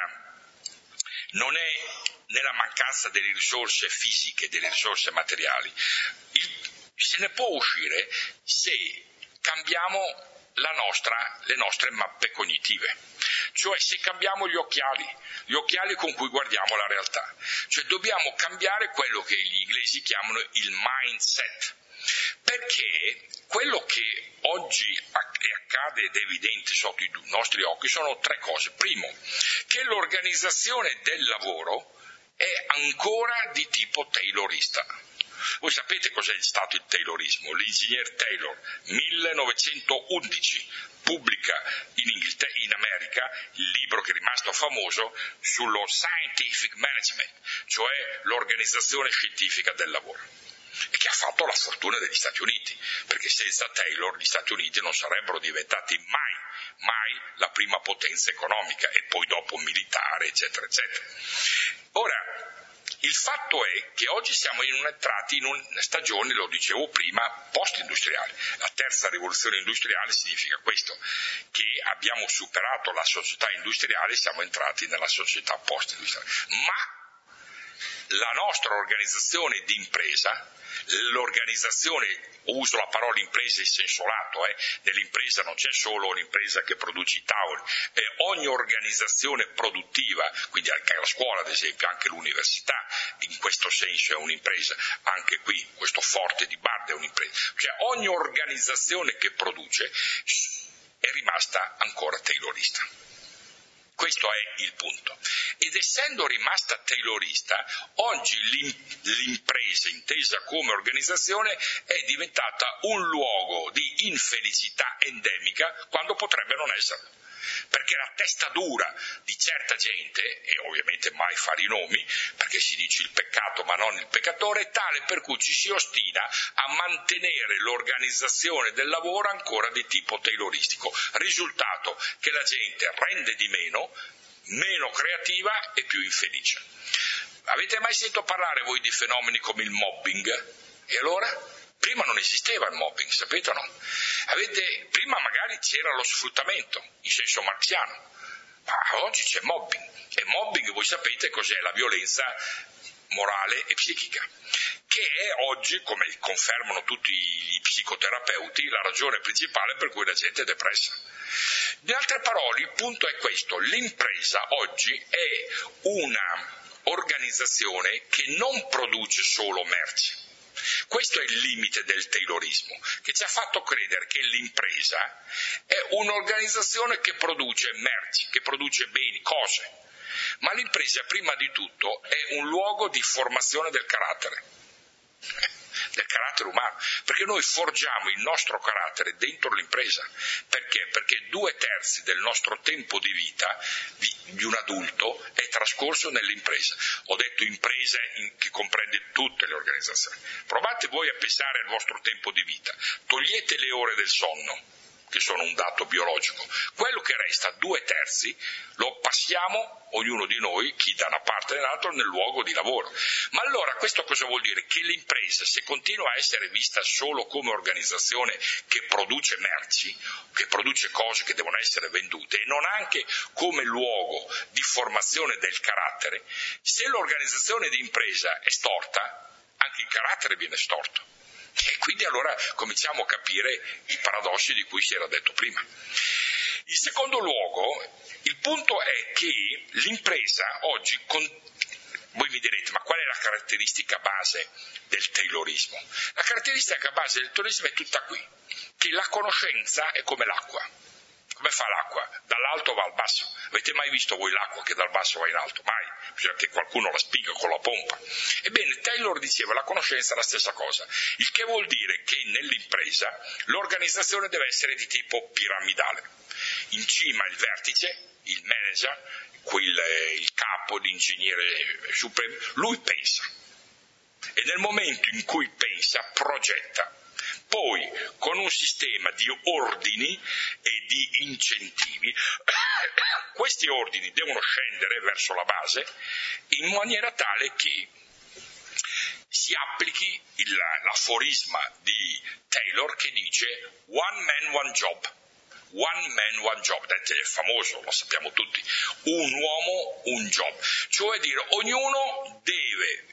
nella mancanza delle risorse fisiche, delle risorse materiali, se ne può uscire se cambiamo le nostre mappe cognitive, cioè se cambiamo gli occhiali con cui guardiamo la realtà, cioè dobbiamo cambiare quello che gli inglesi chiamano il mindset, perché quello che oggi accade ed è evidente sotto i nostri occhi sono tre cose. Primo, che l'organizzazione del lavoro è ancora di tipo taylorista. Voi sapete cos'è stato il taylorismo? L'ingegner Taylor, 1911, pubblica in America il libro che è rimasto famoso sullo scientific management, cioè l'organizzazione scientifica del lavoro, e che ha fatto la fortuna degli Stati Uniti, perché senza Taylor gli Stati Uniti non sarebbero diventati mai la prima potenza economica e poi dopo militare, eccetera, eccetera. Ora, il fatto è che oggi siamo entrati in una stagione, lo dicevo prima, post-industriale. La terza rivoluzione industriale significa questo, che abbiamo superato la società industriale e siamo entrati nella società post-industriale. Ma la nostra organizzazione di impresa, l'organizzazione, uso la parola impresa in senso lato, nell'impresa non c'è solo un'impresa che produce i tavoli, ogni organizzazione produttiva, quindi anche la scuola ad esempio, anche l'università in questo senso è un'impresa, anche qui questo forte di Bard è un'impresa, cioè ogni organizzazione che produce è rimasta ancora taylorista. Questo è il punto. Ed essendo rimasta taylorista, oggi l'impresa, intesa come organizzazione, è diventata un luogo di infelicità endemica quando potrebbe non esserlo. Perché la testa dura di certa gente, e ovviamente mai fare i nomi, perché si dice il peccato ma non il peccatore, è tale per cui ci si ostina a mantenere l'organizzazione del lavoro ancora di tipo tayloristico. Risultato che la gente rende di meno creativa e più infelice. Avete mai sentito parlare voi di fenomeni come il mobbing? E allora? Prima non esisteva il mobbing, sapete o no? Prima magari c'era lo sfruttamento, in senso marxiano, ma oggi c'è mobbing. E mobbing, voi sapete cos'è? La violenza morale e psichica, che è oggi, come confermano tutti gli psicoterapeuti, la ragione principale per cui la gente è depressa. In altre parole, il punto è questo: l'impresa oggi è una organizzazione che non produce solo merci. Questo è il limite del taylorismo, che ci ha fatto credere che l'impresa è un'organizzazione che produce merci, che produce beni, cose. Ma l'impresa prima di tutto è un luogo di formazione del carattere umano, perché noi forgiamo il nostro carattere dentro l'impresa. Perché? Perché 2/3 del nostro tempo di vita di un adulto è trascorso nell'impresa. Ho detto impresa che comprende tutte le organizzazioni. Provate voi a pensare al vostro tempo di vita, togliete le ore del sonno, che sono un dato biologico. Quello che resta, 2/3, lo passiamo, ognuno di noi, chi da una parte e dall'altra, nel luogo di lavoro. Ma allora questo cosa vuol dire? Che l'impresa, se continua a essere vista solo come organizzazione che produce merci, che produce cose che devono essere vendute, e non anche come luogo di formazione del carattere, se l'organizzazione di impresa è storta, anche il carattere viene storto. E quindi allora cominciamo a capire i paradossi di cui si era detto prima. In secondo luogo, il punto è che l'impresa oggi, voi mi direte, ma qual è la caratteristica base del Taylorismo? La caratteristica base del Taylorismo è tutta qui, che la conoscenza è come l'acqua. Come fa l'acqua? Dall'alto va al basso. Avete mai visto voi l'acqua che dal basso va in alto? Mai. Bisogna che qualcuno la spinga con la pompa. Ebbene, Taylor diceva la conoscenza è la stessa cosa, il che vuol dire che nell'impresa l'organizzazione deve essere di tipo piramidale. In cima il vertice, il manager, il capo, l'ingegnere supremo, lui pensa. E nel momento in cui pensa, progetta. Poi, con un sistema di ordini e di incentivi, questi ordini devono scendere verso la base in maniera tale che si applichi l'aforisma di Taylor che dice one man, one job. One man, one job, è famoso, lo sappiamo tutti, un uomo, un job, cioè dire ognuno deve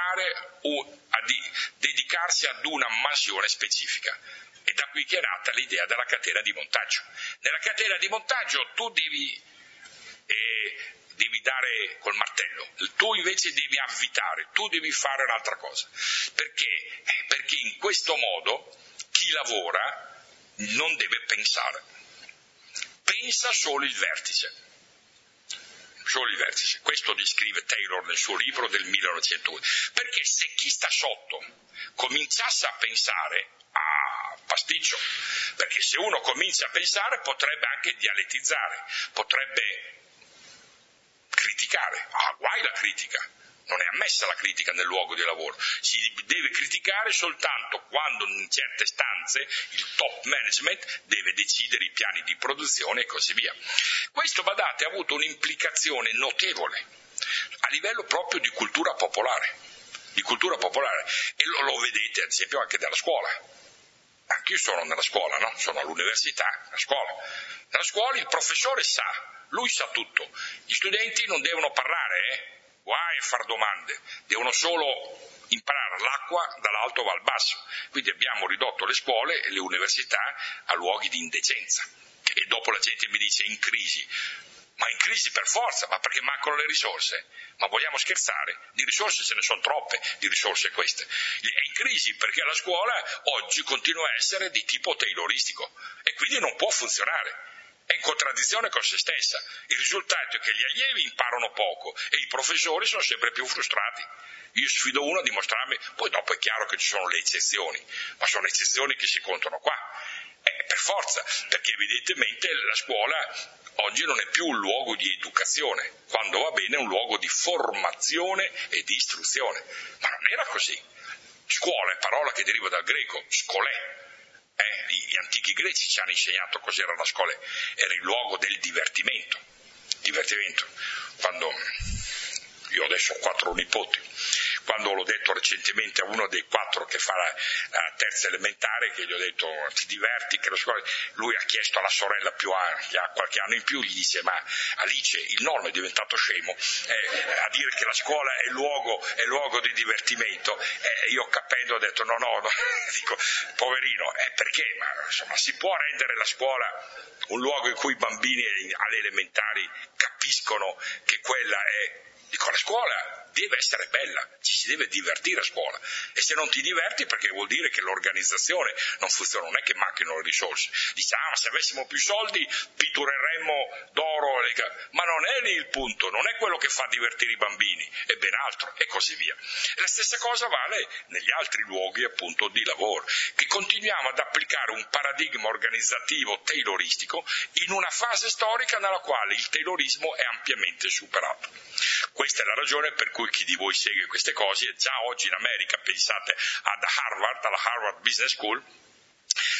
dedicarsi ad una mansione specifica. È da qui che è nata l'idea della catena di montaggio. Nella catena di montaggio tu devi dare col martello, tu invece devi avvitare, tu devi fare un'altra cosa. Perché? Perché in questo modo chi lavora non deve pensare, pensa solo il vertice. Solo il vertice. Questo descrive Taylor nel suo libro del 1902. Perché se chi sta sotto cominciasse a pensare, pasticcio, perché se uno comincia a pensare potrebbe anche dialettizzare, potrebbe criticare. Guai la critica. Non è ammessa la critica nel luogo di lavoro, si deve criticare soltanto quando in certe stanze il top management deve decidere i piani di produzione e così via. Questo, badate, ha avuto un'implicazione notevole a livello proprio di cultura popolare, e lo vedete ad esempio anche nella scuola. Anch'io sono nella scuola, no? Sono all'università, nella scuola il professore lui sa tutto, gli studenti non devono parlare, guai a far domande, devono solo imparare l'acqua dall'alto va al basso. Quindi abbiamo ridotto le scuole e le università a luoghi di indecenza. E dopo la gente mi dice in crisi, ma in crisi per forza, ma perché mancano le risorse? Ma vogliamo scherzare? Di risorse ce ne sono troppe, di risorse queste. È in crisi perché la scuola oggi continua a essere di tipo tayloristico e quindi non può funzionare. È in contraddizione con se stessa. Il risultato è che gli allievi imparano poco e i professori sono sempre più frustrati. Io sfido uno a dimostrarmi, poi dopo è chiaro che ci sono le eccezioni, ma sono eccezioni che si contano qua. Per forza, perché evidentemente la scuola oggi non è più un luogo di educazione, quando va bene è un luogo di formazione e di istruzione. Ma non era così. Scuola è parola che deriva dal greco, scolè. Gli antichi greci ci hanno insegnato cos'era la scuola, era il luogo del divertimento. Quando io adesso ho 4 nipoti, quando l'ho detto recentemente a uno dei 4 che fa la terza elementare, che gli ho detto ti diverti che la scuola, lui ha chiesto alla sorella che ha qualche anno in più, gli dice ma Alice, il nonno è diventato scemo a dire che la scuola è luogo di divertimento, io capendo ho detto no, dico poverino, perché? Ma insomma si può rendere la scuola un luogo in cui i bambini alle elementari capiscono che quella è. Dico, la scuola deve essere bella, ci si deve divertire a scuola, e se non ti diverti perché vuol dire che l'organizzazione non funziona, non è che manchino le risorse. Dici, ma se avessimo più soldi pittureremmo d'oro, ma non è lì il punto, non è quello che fa divertire i bambini, è ben altro, e così via. E la stessa cosa vale negli altri luoghi appunto di lavoro, che continuiamo ad applicare un paradigma organizzativo tayloristico in una fase storica nella quale il taylorismo è ampiamente superato. Questa è la ragione per cui chi di voi segue queste cose, già oggi in America, pensate alla Harvard Business School,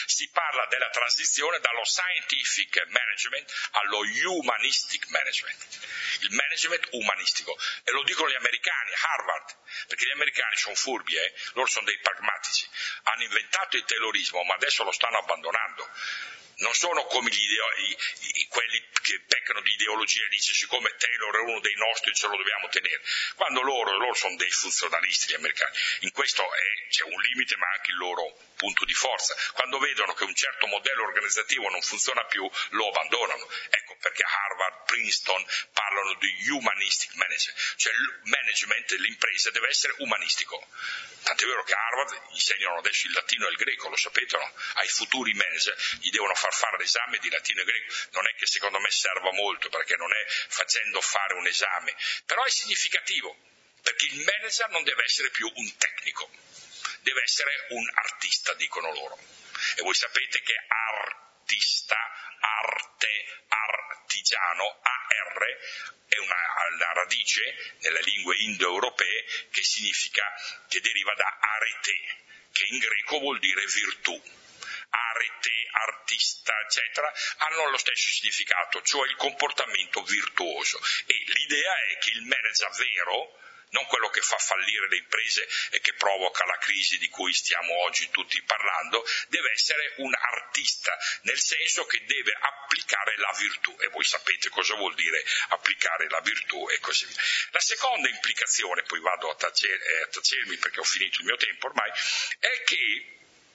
Si parla della transizione dallo scientific management allo humanistic management, il management umanistico. E lo dicono gli americani, Harvard, perché gli americani sono furbi, loro sono dei pragmatici. Hanno inventato il taylorismo, ma adesso lo stanno abbandonando. Non sono come quelli che peccano di ideologia e dice siccome Taylor è uno dei nostri ce lo dobbiamo tenere, quando loro sono dei funzionalisti gli americani. In questo c'è un limite ma anche il loro punto di forza. Quando vedono che un certo modello organizzativo non funziona più lo abbandonano. Ecco perché Harvard, Princeton parlano di humanistic management, cioè il management dell'impresa deve essere umanistico. Tant'è vero che a Harvard insegnano adesso il latino e il greco, lo sapete, no? Ai futuri manager gli devono far fare l'esame di latino e greco. Non è che secondo me serva molto, perché non è facendo fare un esame, però è significativo, perché il manager non deve essere più un tecnico, deve essere un artista, dicono loro. E voi sapete che artista, arte, artigiano, AR, è una radice nelle lingue indoeuropee che deriva da arete, che in greco vuol dire virtù. Arete, artista, eccetera, hanno lo stesso significato, cioè il comportamento virtuoso. E l'idea è che il manager vero, non quello che fa fallire le imprese e che provoca la crisi di cui stiamo oggi tutti parlando, deve essere un artista, nel senso che deve applicare la virtù, e voi sapete cosa vuol dire applicare la virtù e così via. La seconda implicazione, poi vado a tacermi perché ho finito il mio tempo ormai, è che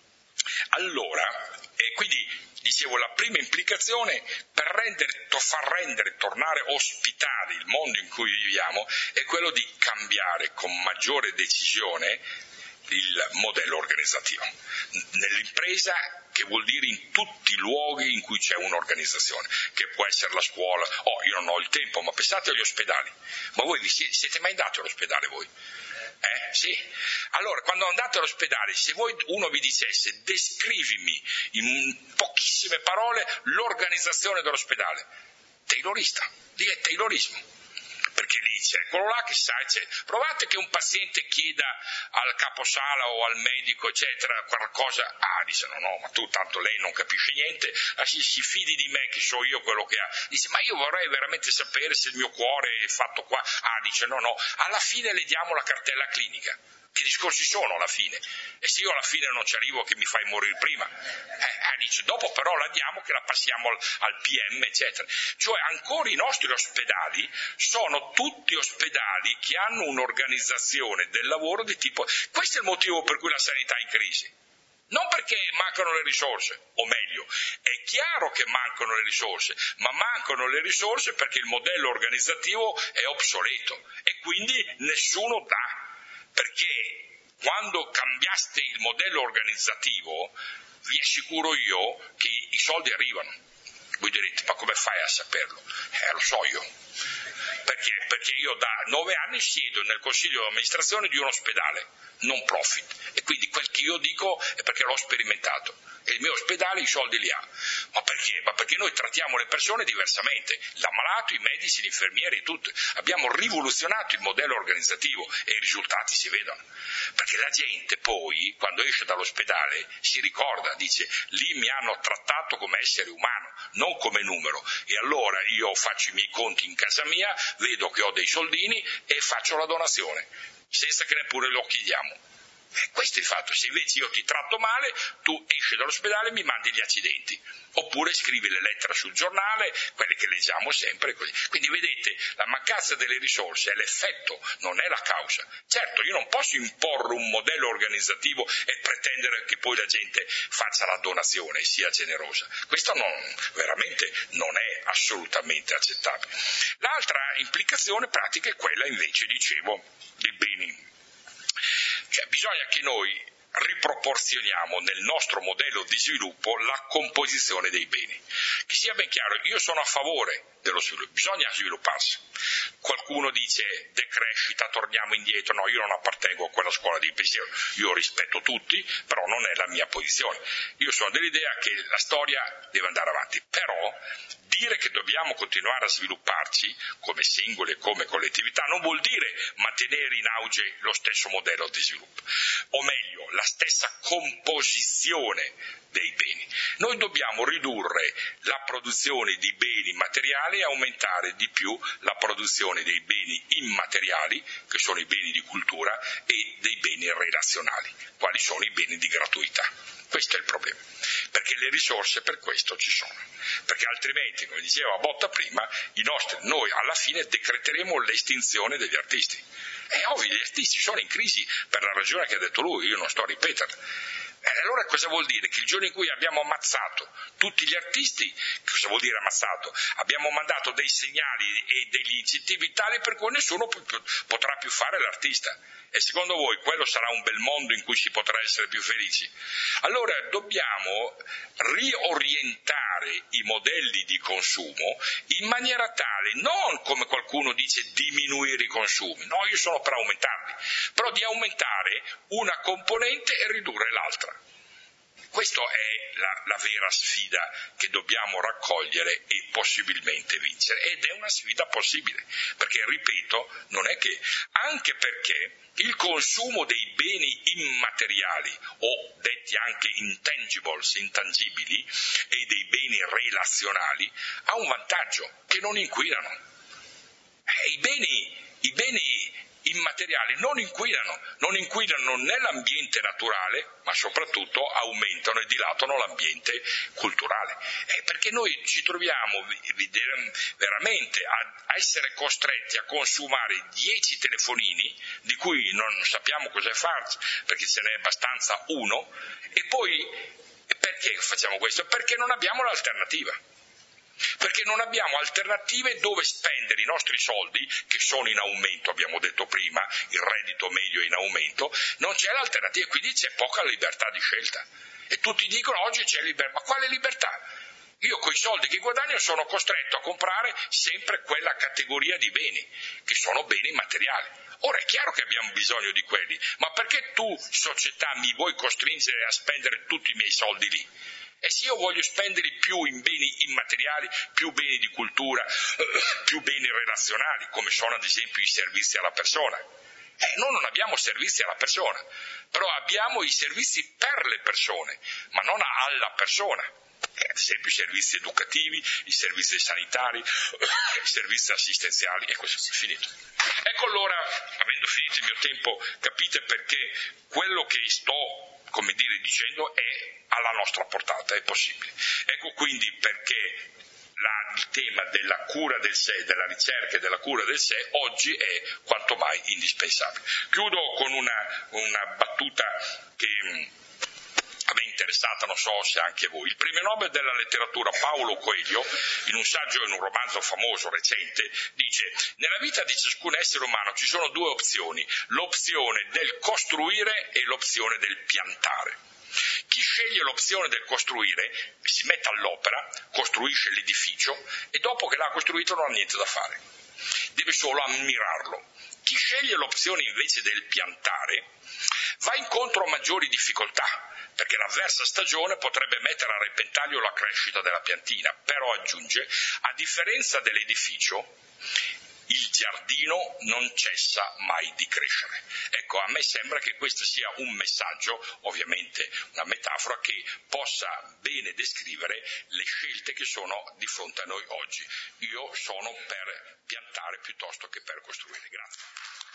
allora, quindi dicevo, la prima implicazione per far rendere, tornare ospitale il mondo in cui viviamo è quello di cambiare con maggiore decisione il modello organizzativo. Nell'impresa, che vuol dire in tutti i luoghi in cui c'è un'organizzazione, che può essere la scuola, io non ho il tempo, ma pensate agli ospedali. Ma voi siete mai andati all'ospedale voi? Sì. Allora, quando andate all'ospedale, se uno vi dicesse descrivimi in pochissime parole l'organizzazione dell'ospedale, taylorista, lì è taylorismo. Perché lì c'è quello là che sa, provate che un paziente chieda al caposala o al medico, eccetera, qualcosa, dice no, ma tu tanto lei non capisce niente, si fidi di me che so io quello che ha, dice ma io vorrei veramente sapere se il mio cuore è fatto qua, dice no, alla fine le diamo la cartella clinica. Che discorsi sono alla fine? E se io alla fine non ci arrivo che mi fai morire prima? Dice, dopo però la diamo che la passiamo al PM, eccetera. Cioè ancora i nostri ospedali sono tutti ospedali che hanno un'organizzazione del lavoro di tipo... Questo è il motivo per cui la sanità è in crisi. Non perché mancano le risorse, o meglio, è chiaro che mancano le risorse, ma mancano le risorse perché il modello organizzativo è obsoleto e quindi nessuno dà. Perché quando cambiaste il modello organizzativo, vi assicuro io che i soldi arrivano. Voi direte, ma come fai a saperlo? Lo so io. Perché? Perché io da 9 anni siedo nel consiglio di amministrazione di un ospedale, non profit. E quindi quel che io dico è perché l'ho sperimentato. E il mio ospedale i soldi li ha. Ma perché? Ma perché noi trattiamo le persone diversamente. L'ammalato, i medici, gli infermieri, tutto. Abbiamo rivoluzionato il modello organizzativo e i risultati si vedono. Perché la gente poi, quando esce dall'ospedale, si ricorda, dice, lì mi hanno trattato come essere umano, non come numero. E allora io faccio i miei conti in casa mia, vedo che ho dei soldini e faccio la donazione, senza che neppure lo chiediamo. Questo è il fatto. Se invece io ti tratto male, tu esci dall'ospedale e mi mandi gli accidenti, oppure scrivi le lettere sul giornale, quelle che leggiamo sempre così. Quindi vedete, la mancanza delle risorse è l'effetto, non è la causa. Certo, io non posso imporre un modello organizzativo e pretendere che poi la gente faccia la donazione e sia generosa. Questo veramente non è assolutamente accettabile. L'altra implicazione pratica è quella invece, dicevo, dei beni. Cioè, bisogna che noi riproporzioniamo nel nostro modello di sviluppo la composizione dei beni. Che sia ben chiaro, io sono a favore dello sviluppo, bisogna svilupparsi. Qualcuno dice decrescita, torniamo indietro, no, io non appartengo a quella scuola di pensiero, io rispetto tutti, però non è la mia posizione. Io sono dell'idea che la storia deve andare avanti, però di dire che dobbiamo continuare a svilupparci come singoli e come collettività non vuol dire mantenere in auge lo stesso modello di sviluppo, o meglio, la stessa composizione dei beni. Noi dobbiamo ridurre la produzione di beni materiali e aumentare di più la produzione dei beni immateriali, che sono i beni di cultura, e dei beni relazionali, quali sono i beni di gratuità. Questo è il problema, perché le risorse per questo ci sono, perché altrimenti, come diceva Botta prima, noi alla fine decreteremo l'estinzione degli artisti. È ovvio, gli artisti sono in crisi per la ragione che ha detto lui, io non sto a ripeterla. Allora cosa vuol dire? Che il giorno in cui abbiamo ammazzato tutti gli artisti, cosa vuol dire ammazzato? Abbiamo mandato dei segnali e degli incentivi tali per cui nessuno potrà più fare l'artista. E secondo voi quello sarà un bel mondo in cui si potrà essere più felici? Allora dobbiamo riorientare i modelli di consumo in maniera tale, non come qualcuno dice diminuire i consumi, no, io sono per aumentarli, però di aumentare una componente e ridurre l'altra. Questa è la vera sfida che dobbiamo raccogliere e possibilmente vincere, ed è una sfida possibile, perché, ripeto, non è che, anche perché il consumo dei beni immateriali, o detti anche intangibles, intangibili, e dei beni relazionali, ha un vantaggio, che non inquinano. I beni immateriali non inquinano né l'ambiente naturale, ma soprattutto aumentano e dilatano l'ambiente culturale. Perché noi ci troviamo veramente a essere costretti a consumare 10 telefonini, di cui non sappiamo cosa farci, perché ce n'è abbastanza uno, e poi perché facciamo questo? Perché non abbiamo l'alternativa. Perché non abbiamo alternative dove spendere i nostri soldi, che sono in aumento, abbiamo detto prima, il reddito medio è in aumento, non c'è l'alternativa, quindi c'è poca libertà di scelta. E tutti dicono oggi c'è libertà, ma quale libertà? Io coi soldi che guadagno sono costretto a comprare sempre quella categoria di beni, che sono beni materiali. Ora è chiaro che abbiamo bisogno di quelli, ma perché tu, società, mi vuoi costringere a spendere tutti i miei soldi lì? E se io voglio spenderli più in beni immateriali, più beni di cultura, più beni relazionali, come sono ad esempio i servizi alla persona. Noi non abbiamo servizi alla persona, però abbiamo i servizi per le persone, ma non alla persona. Ad esempio i servizi educativi, i servizi sanitari, i servizi assistenziali, e questo è finito. Ecco allora, avendo finito il mio tempo, capite perché quello che sto dicendo è alla nostra portata, è possibile. Ecco quindi perché il tema della cura del sé, della ricerca e della cura del sé, oggi è quanto mai indispensabile. Chiudo con una battuta che a me è interessata, non so se anche voi. Il premio Nobel della letteratura Paulo Coelho, in un saggio, in un romanzo famoso, recente, dice: nella vita di ciascun essere umano ci sono due opzioni, l'opzione del costruire e l'opzione del piantare. Chi sceglie l'opzione del costruire si mette all'opera, costruisce l'edificio e dopo che l'ha costruito non ha niente da fare, deve solo ammirarlo. Chi sceglie l'opzione invece del piantare va incontro a maggiori difficoltà, perché l'avversa stagione potrebbe mettere a repentaglio la crescita della piantina, però aggiunge, a differenza dell'edificio, il giardino non cessa mai di crescere. Ecco, a me sembra che questo sia un messaggio, ovviamente una metafora, che possa bene descrivere le scelte che sono di fronte a noi oggi. Io sono per piantare piuttosto che per costruire. Grazie.